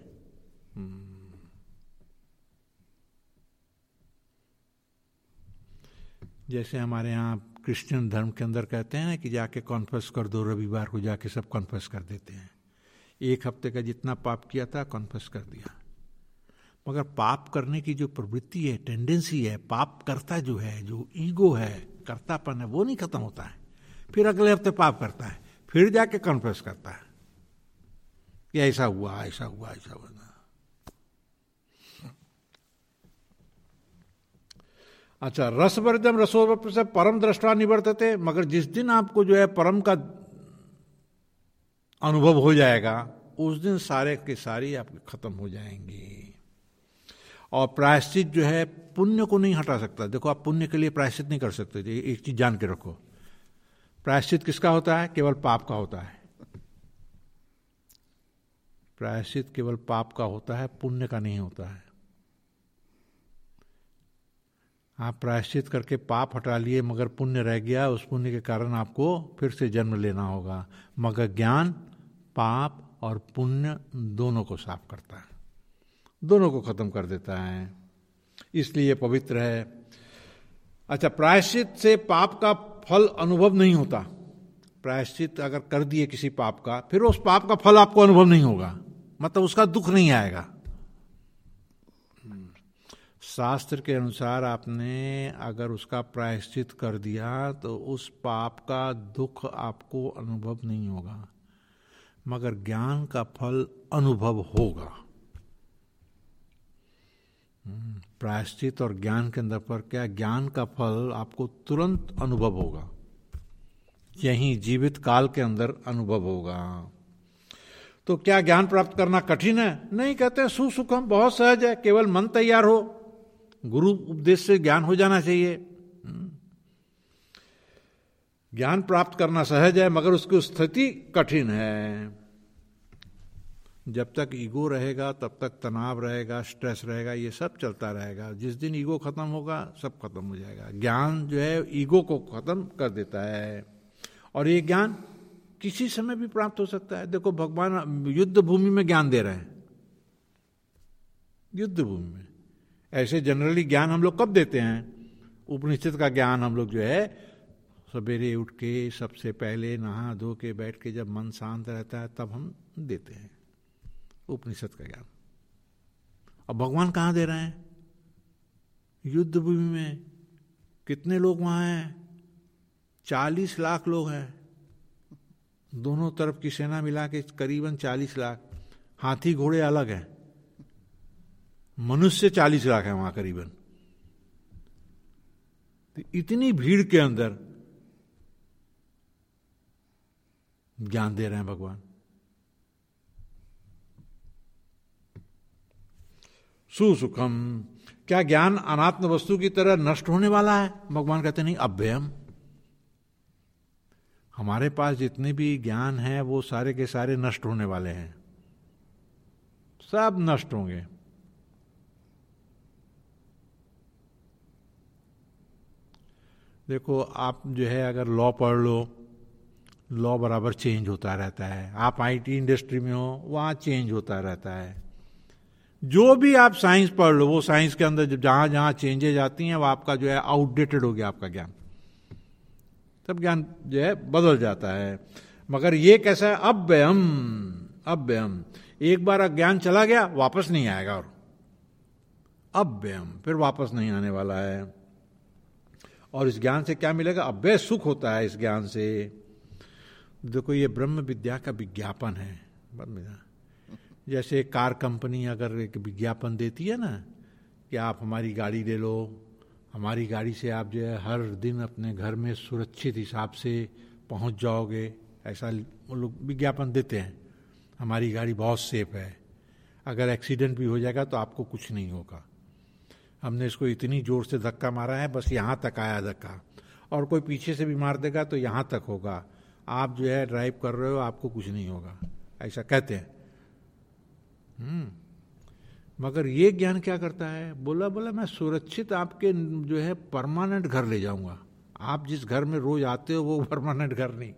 जैसे हमारे यहाँ क्रिश्चियन धर्म के अंदर कहते हैं ना कि जाके कॉन्फेस कर दो, रविवार को जाके सब कॉन्फेस कर देते हैं। एक हफ्ते का जितना पाप किया था कॉन्फेस कर दिया। मगर पाप करने की जो प्रवृत्ति है, टेंडेंसी है, पाप करता जो है, जो ईगो है, कर्तापन है, वो नहीं खत्म होता है। फिर अगले हफ्ते पाप करता है, फिर जाके कॉन्फेस करता है कि ऐसा हुआ, ऐसा हुआ, ऐसा हुआ। अच्छा, रसवर्जम रसोवप से परम दृष्टा निवर्तते। मगर जिस दिन आपको जो है परम का अनुभव हो जाएगा, उस दिन सारे के सारे आपके खत्म हो जाएंगे। और प्रायश्चित जो है पुण्य को नहीं हटा सकता। देखो, आप पुण्य के लिए प्रायश्चित नहीं कर सकते। एक चीज जान के रखो, प्रायश्चित किसका होता है? केवल पाप का होता है। प्रायश्चित केवल पाप का होता है, पुण्य का नहीं होता है। आप प्रायश्चित करके पाप हटा लिए मगर पुण्य रह गया, उस पुण्य के कारण आपको फिर से जन्म लेना होगा। मगर ज्ञान पाप और पुण्य दोनों को साफ करता है, दोनों को खत्म कर देता है, इसलिए पवित्र है। अच्छा, प्रायश्चित से पाप का फल अनुभव नहीं होता। प्रायश्चित अगर कर दिए किसी पाप का, फिर उस पाप का फल आपको अनुभव नहीं होगा, मतलब उसका दुख नहीं आएगा। शास्त्र के अनुसार आपने अगर उसका प्रायश्चित कर दिया तो उस पाप का दुख आपको अनुभव नहीं होगा, मगर ज्ञान का फल अनुभव होगा। प्रायश्चित और ज्ञान के अंदर फर्क क्या है? ज्ञान का फल आपको तुरंत अनुभव होगा, यहीं जीवित काल के अंदर अनुभव होगा। तो क्या ज्ञान प्राप्त करना कठिन है? नहीं, कहते हैं सुसुखम, बहुत सहज है, केवल मन तैयार हो, गुरु उपदेश से ज्ञान हो जाना चाहिए। ज्ञान प्राप्त करना सहज है, मगर उसकी स्थिति कठिन है। जब तक ईगो रहेगा तब तक तनाव रहेगा, स्ट्रेस रहेगा, ये सब चलता रहेगा। जिस दिन ईगो खत्म होगा सब खत्म हो जाएगा। ज्ञान जो है ईगो को खत्म कर देता है, और ये ज्ञान किसी समय भी प्राप्त हो सकता है। देखो, भगवान युद्ध भूमि में ज्ञान दे रहे हैं, युद्ध भूमि में। ऐसे जनरली ज्ञान हम लोग कब देते हैं? उपनिषद का ज्ञान हम लोग जो है सवेरे उठ के सबसे पहले नहा धो के बैठ के जब मन शांत रहता है तब हम देते हैं उपनिषद का ज्ञान। अब भगवान कहाँ दे रहे हैं? युद्ध भूमि में। कितने लोग वहां हैं? 40 लाख लोग हैं, दोनों तरफ की सेना मिला के करीबन 40 लाख। हाथी घोड़े अलग हैं, मनुष्य 40 लाख है वहां करीबन। तो इतनी भीड़ के अंदर ज्ञान दे रहे हैं भगवान। सुसुखम, क्या ज्ञान अनात्म वस्तु की तरह नष्ट होने वाला है? भगवान कहते नहीं, अव्ययम। हमारे पास जितने भी ज्ञान है वो सारे के सारे नष्ट होने वाले हैं, सब नष्ट होंगे। देखो, आप जो है अगर लॉ पढ़ लो, लॉ बराबर चेंज होता रहता है। आप आईटी इंडस्ट्री में हो, वहां चेंज होता रहता है। जो भी आप साइंस पढ़ लो, वो साइंस के अंदर जहां जहां चेंजेज आती हैं वो आपका जो है आउटडेटेड हो गया आपका ज्ञान, तब ज्ञान जो है बदल जाता है। मगर ये कैसा है? अव्ययम, अव्ययम। एक बार ज्ञान चला गया वापस नहीं आएगा, और अव्ययम फिर वापस नहीं आने वाला है। और इस ज्ञान से क्या मिलेगा? अव्यय सुख होता है इस ज्ञान से। देखो, ये ब्रह्म विद्या का विज्ञापन है। जैसे कार कंपनी अगर एक विज्ञापन देती है ना कि आप हमारी गाड़ी ले लो, हमारी गाड़ी से आप जो है हर दिन अपने घर में सुरक्षित हिसाब से पहुंच जाओगे, ऐसा वो लोग विज्ञापन देते हैं। हमारी गाड़ी बहुत सेफ है, अगर एक्सीडेंट भी हो जाएगा तो आपको कुछ नहीं होगा। हमने इसको इतनी जोर से धक्का मारा है, बस यहाँ तक आया धक्का, और कोई पीछे से भी मार देगा तो यहाँ तक होगा। आप जो है ड्राइव कर रहे हो, आपको कुछ नहीं होगा, ऐसा कहते हैं। मगर ये ज्ञान क्या करता है? बोला मैं सुरक्षित आपके जो है परमानेंट घर ले जाऊंगा। आप जिस घर में रोज आते हो वो परमानेंट घर नहीं।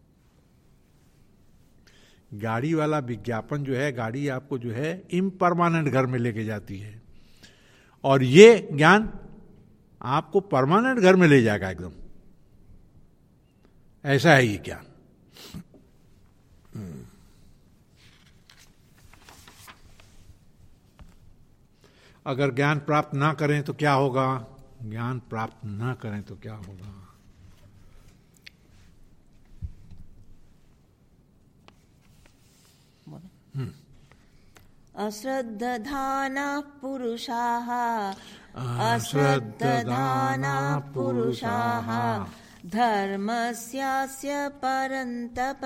गाड़ी वाला विज्ञापन जो है, गाड़ी आपको जो है इम्परमानेंट घर में लेके जाती है, और ये ज्ञान आपको परमानेंट घर में ले जाएगा एकदम। ऐसा है ये ज्ञान। अगर ज्ञान प्राप्त ना करें तो क्या होगा? ज्ञान प्राप्त ना करें तो क्या होगा? अश्रद्धधानाः पुरुषाः, अश्रद्धधानाः पुरुषाः धर्मस्यास्य परन्तप,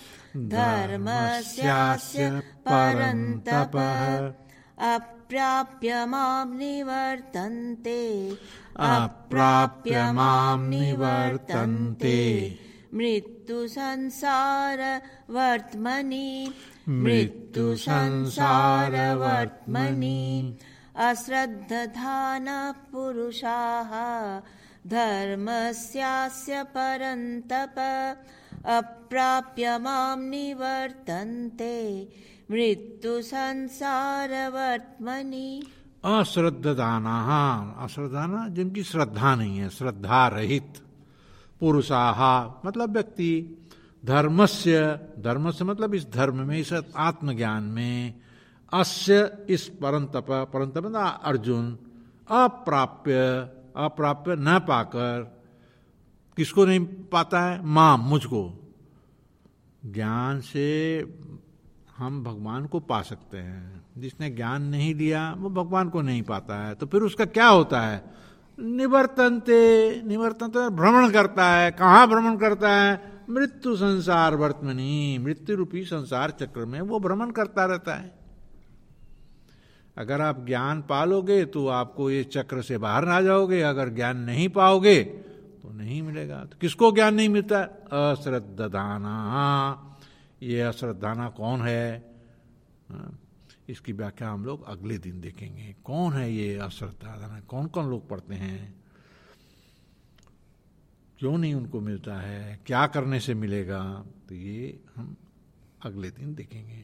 धर्मस्यास्य परन्तप अप्राप्य मां निवर्तन्ते, अप्राप्य मां निवर्तन्ते मृत्यु संसार वर्त्मनि, मृत्यु संसार वर्त्मनि अश्रद्धधानः पुरुषाः धर्मस्यास्य परन्तप अप्राप्य मां निवर्तन्ते मृत्यु संसारवर्त्मनि। अश्रद्धदाना, अश्रद्धाना जिनकी श्रद्धा नहीं है, श्रद्धा रहित, पुरुषाहा मतलब व्यक्ति, धर्मस्य, धर्म से मतलब इस धर्म में, इस आत्मज्ञान में, अस्य इस परंतप, परंतप अर्जुन, अप्राप्य, अप्राप्य न पाकर, किसको नहीं पाता है? मां, मुझको। ज्ञान से हम भगवान को पा सकते हैं, जिसने ज्ञान नहीं दिया वो भगवान को नहीं पाता है। तो फिर उसका क्या होता है? निवर्तन्ते, निवर्तन्ते भ्रमण करता है। कहाँ भ्रमण करता है? मृत्यु संसार वर्तमनि, मृत्यु रूपी संसार चक्र में वो भ्रमण करता रहता है। अगर आप ज्ञान पालोगे तो आपको ये चक्र से बाहर आ जाओगे, अगर ज्ञान नहीं पाओगे तो नहीं मिलेगा। तो किसको ज्ञान नहीं मिलता? अश्रद्धाना। ये अश्रद्धाना कौन है? इसकी व्याख्या हम लोग अगले दिन देखेंगे। कौन है ये अश्रद्धाना? कौन कौन लोग पढ़ते हैं, क्यों नहीं उनको मिलता है, क्या करने से मिलेगा? तो ये हम अगले दिन देखेंगे।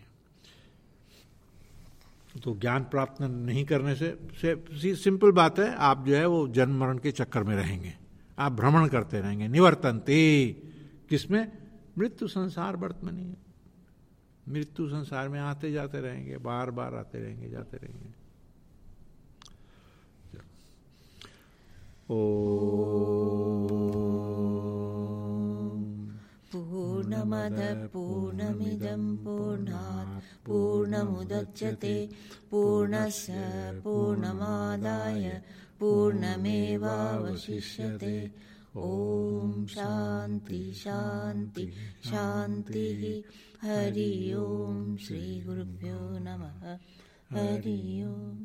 तो ज्ञान प्राप्त नहीं करने से सिंपल बात है, आप जो है वो जन्म मरण के चक्कर में रहेंगे, आप भ्रमण करते रहेंगे। निवर्तन्ते किसमें? मृत्यु संसार वर्तमनि, मृत्यु संसार में आते जाते रहेंगे, बार बार आते रहेंगे, जाते रहेंगे। पूर्णमदः पूर्णमिदं पूर्णात् पूर्णमुदच्यते पूर्णस्य पूर्णमादाय पूर्णमेवावशिष्यते। ओम शांति शांति शांति। हरि ओम। श्री गुरुभ्यो नमः। हरि ओम।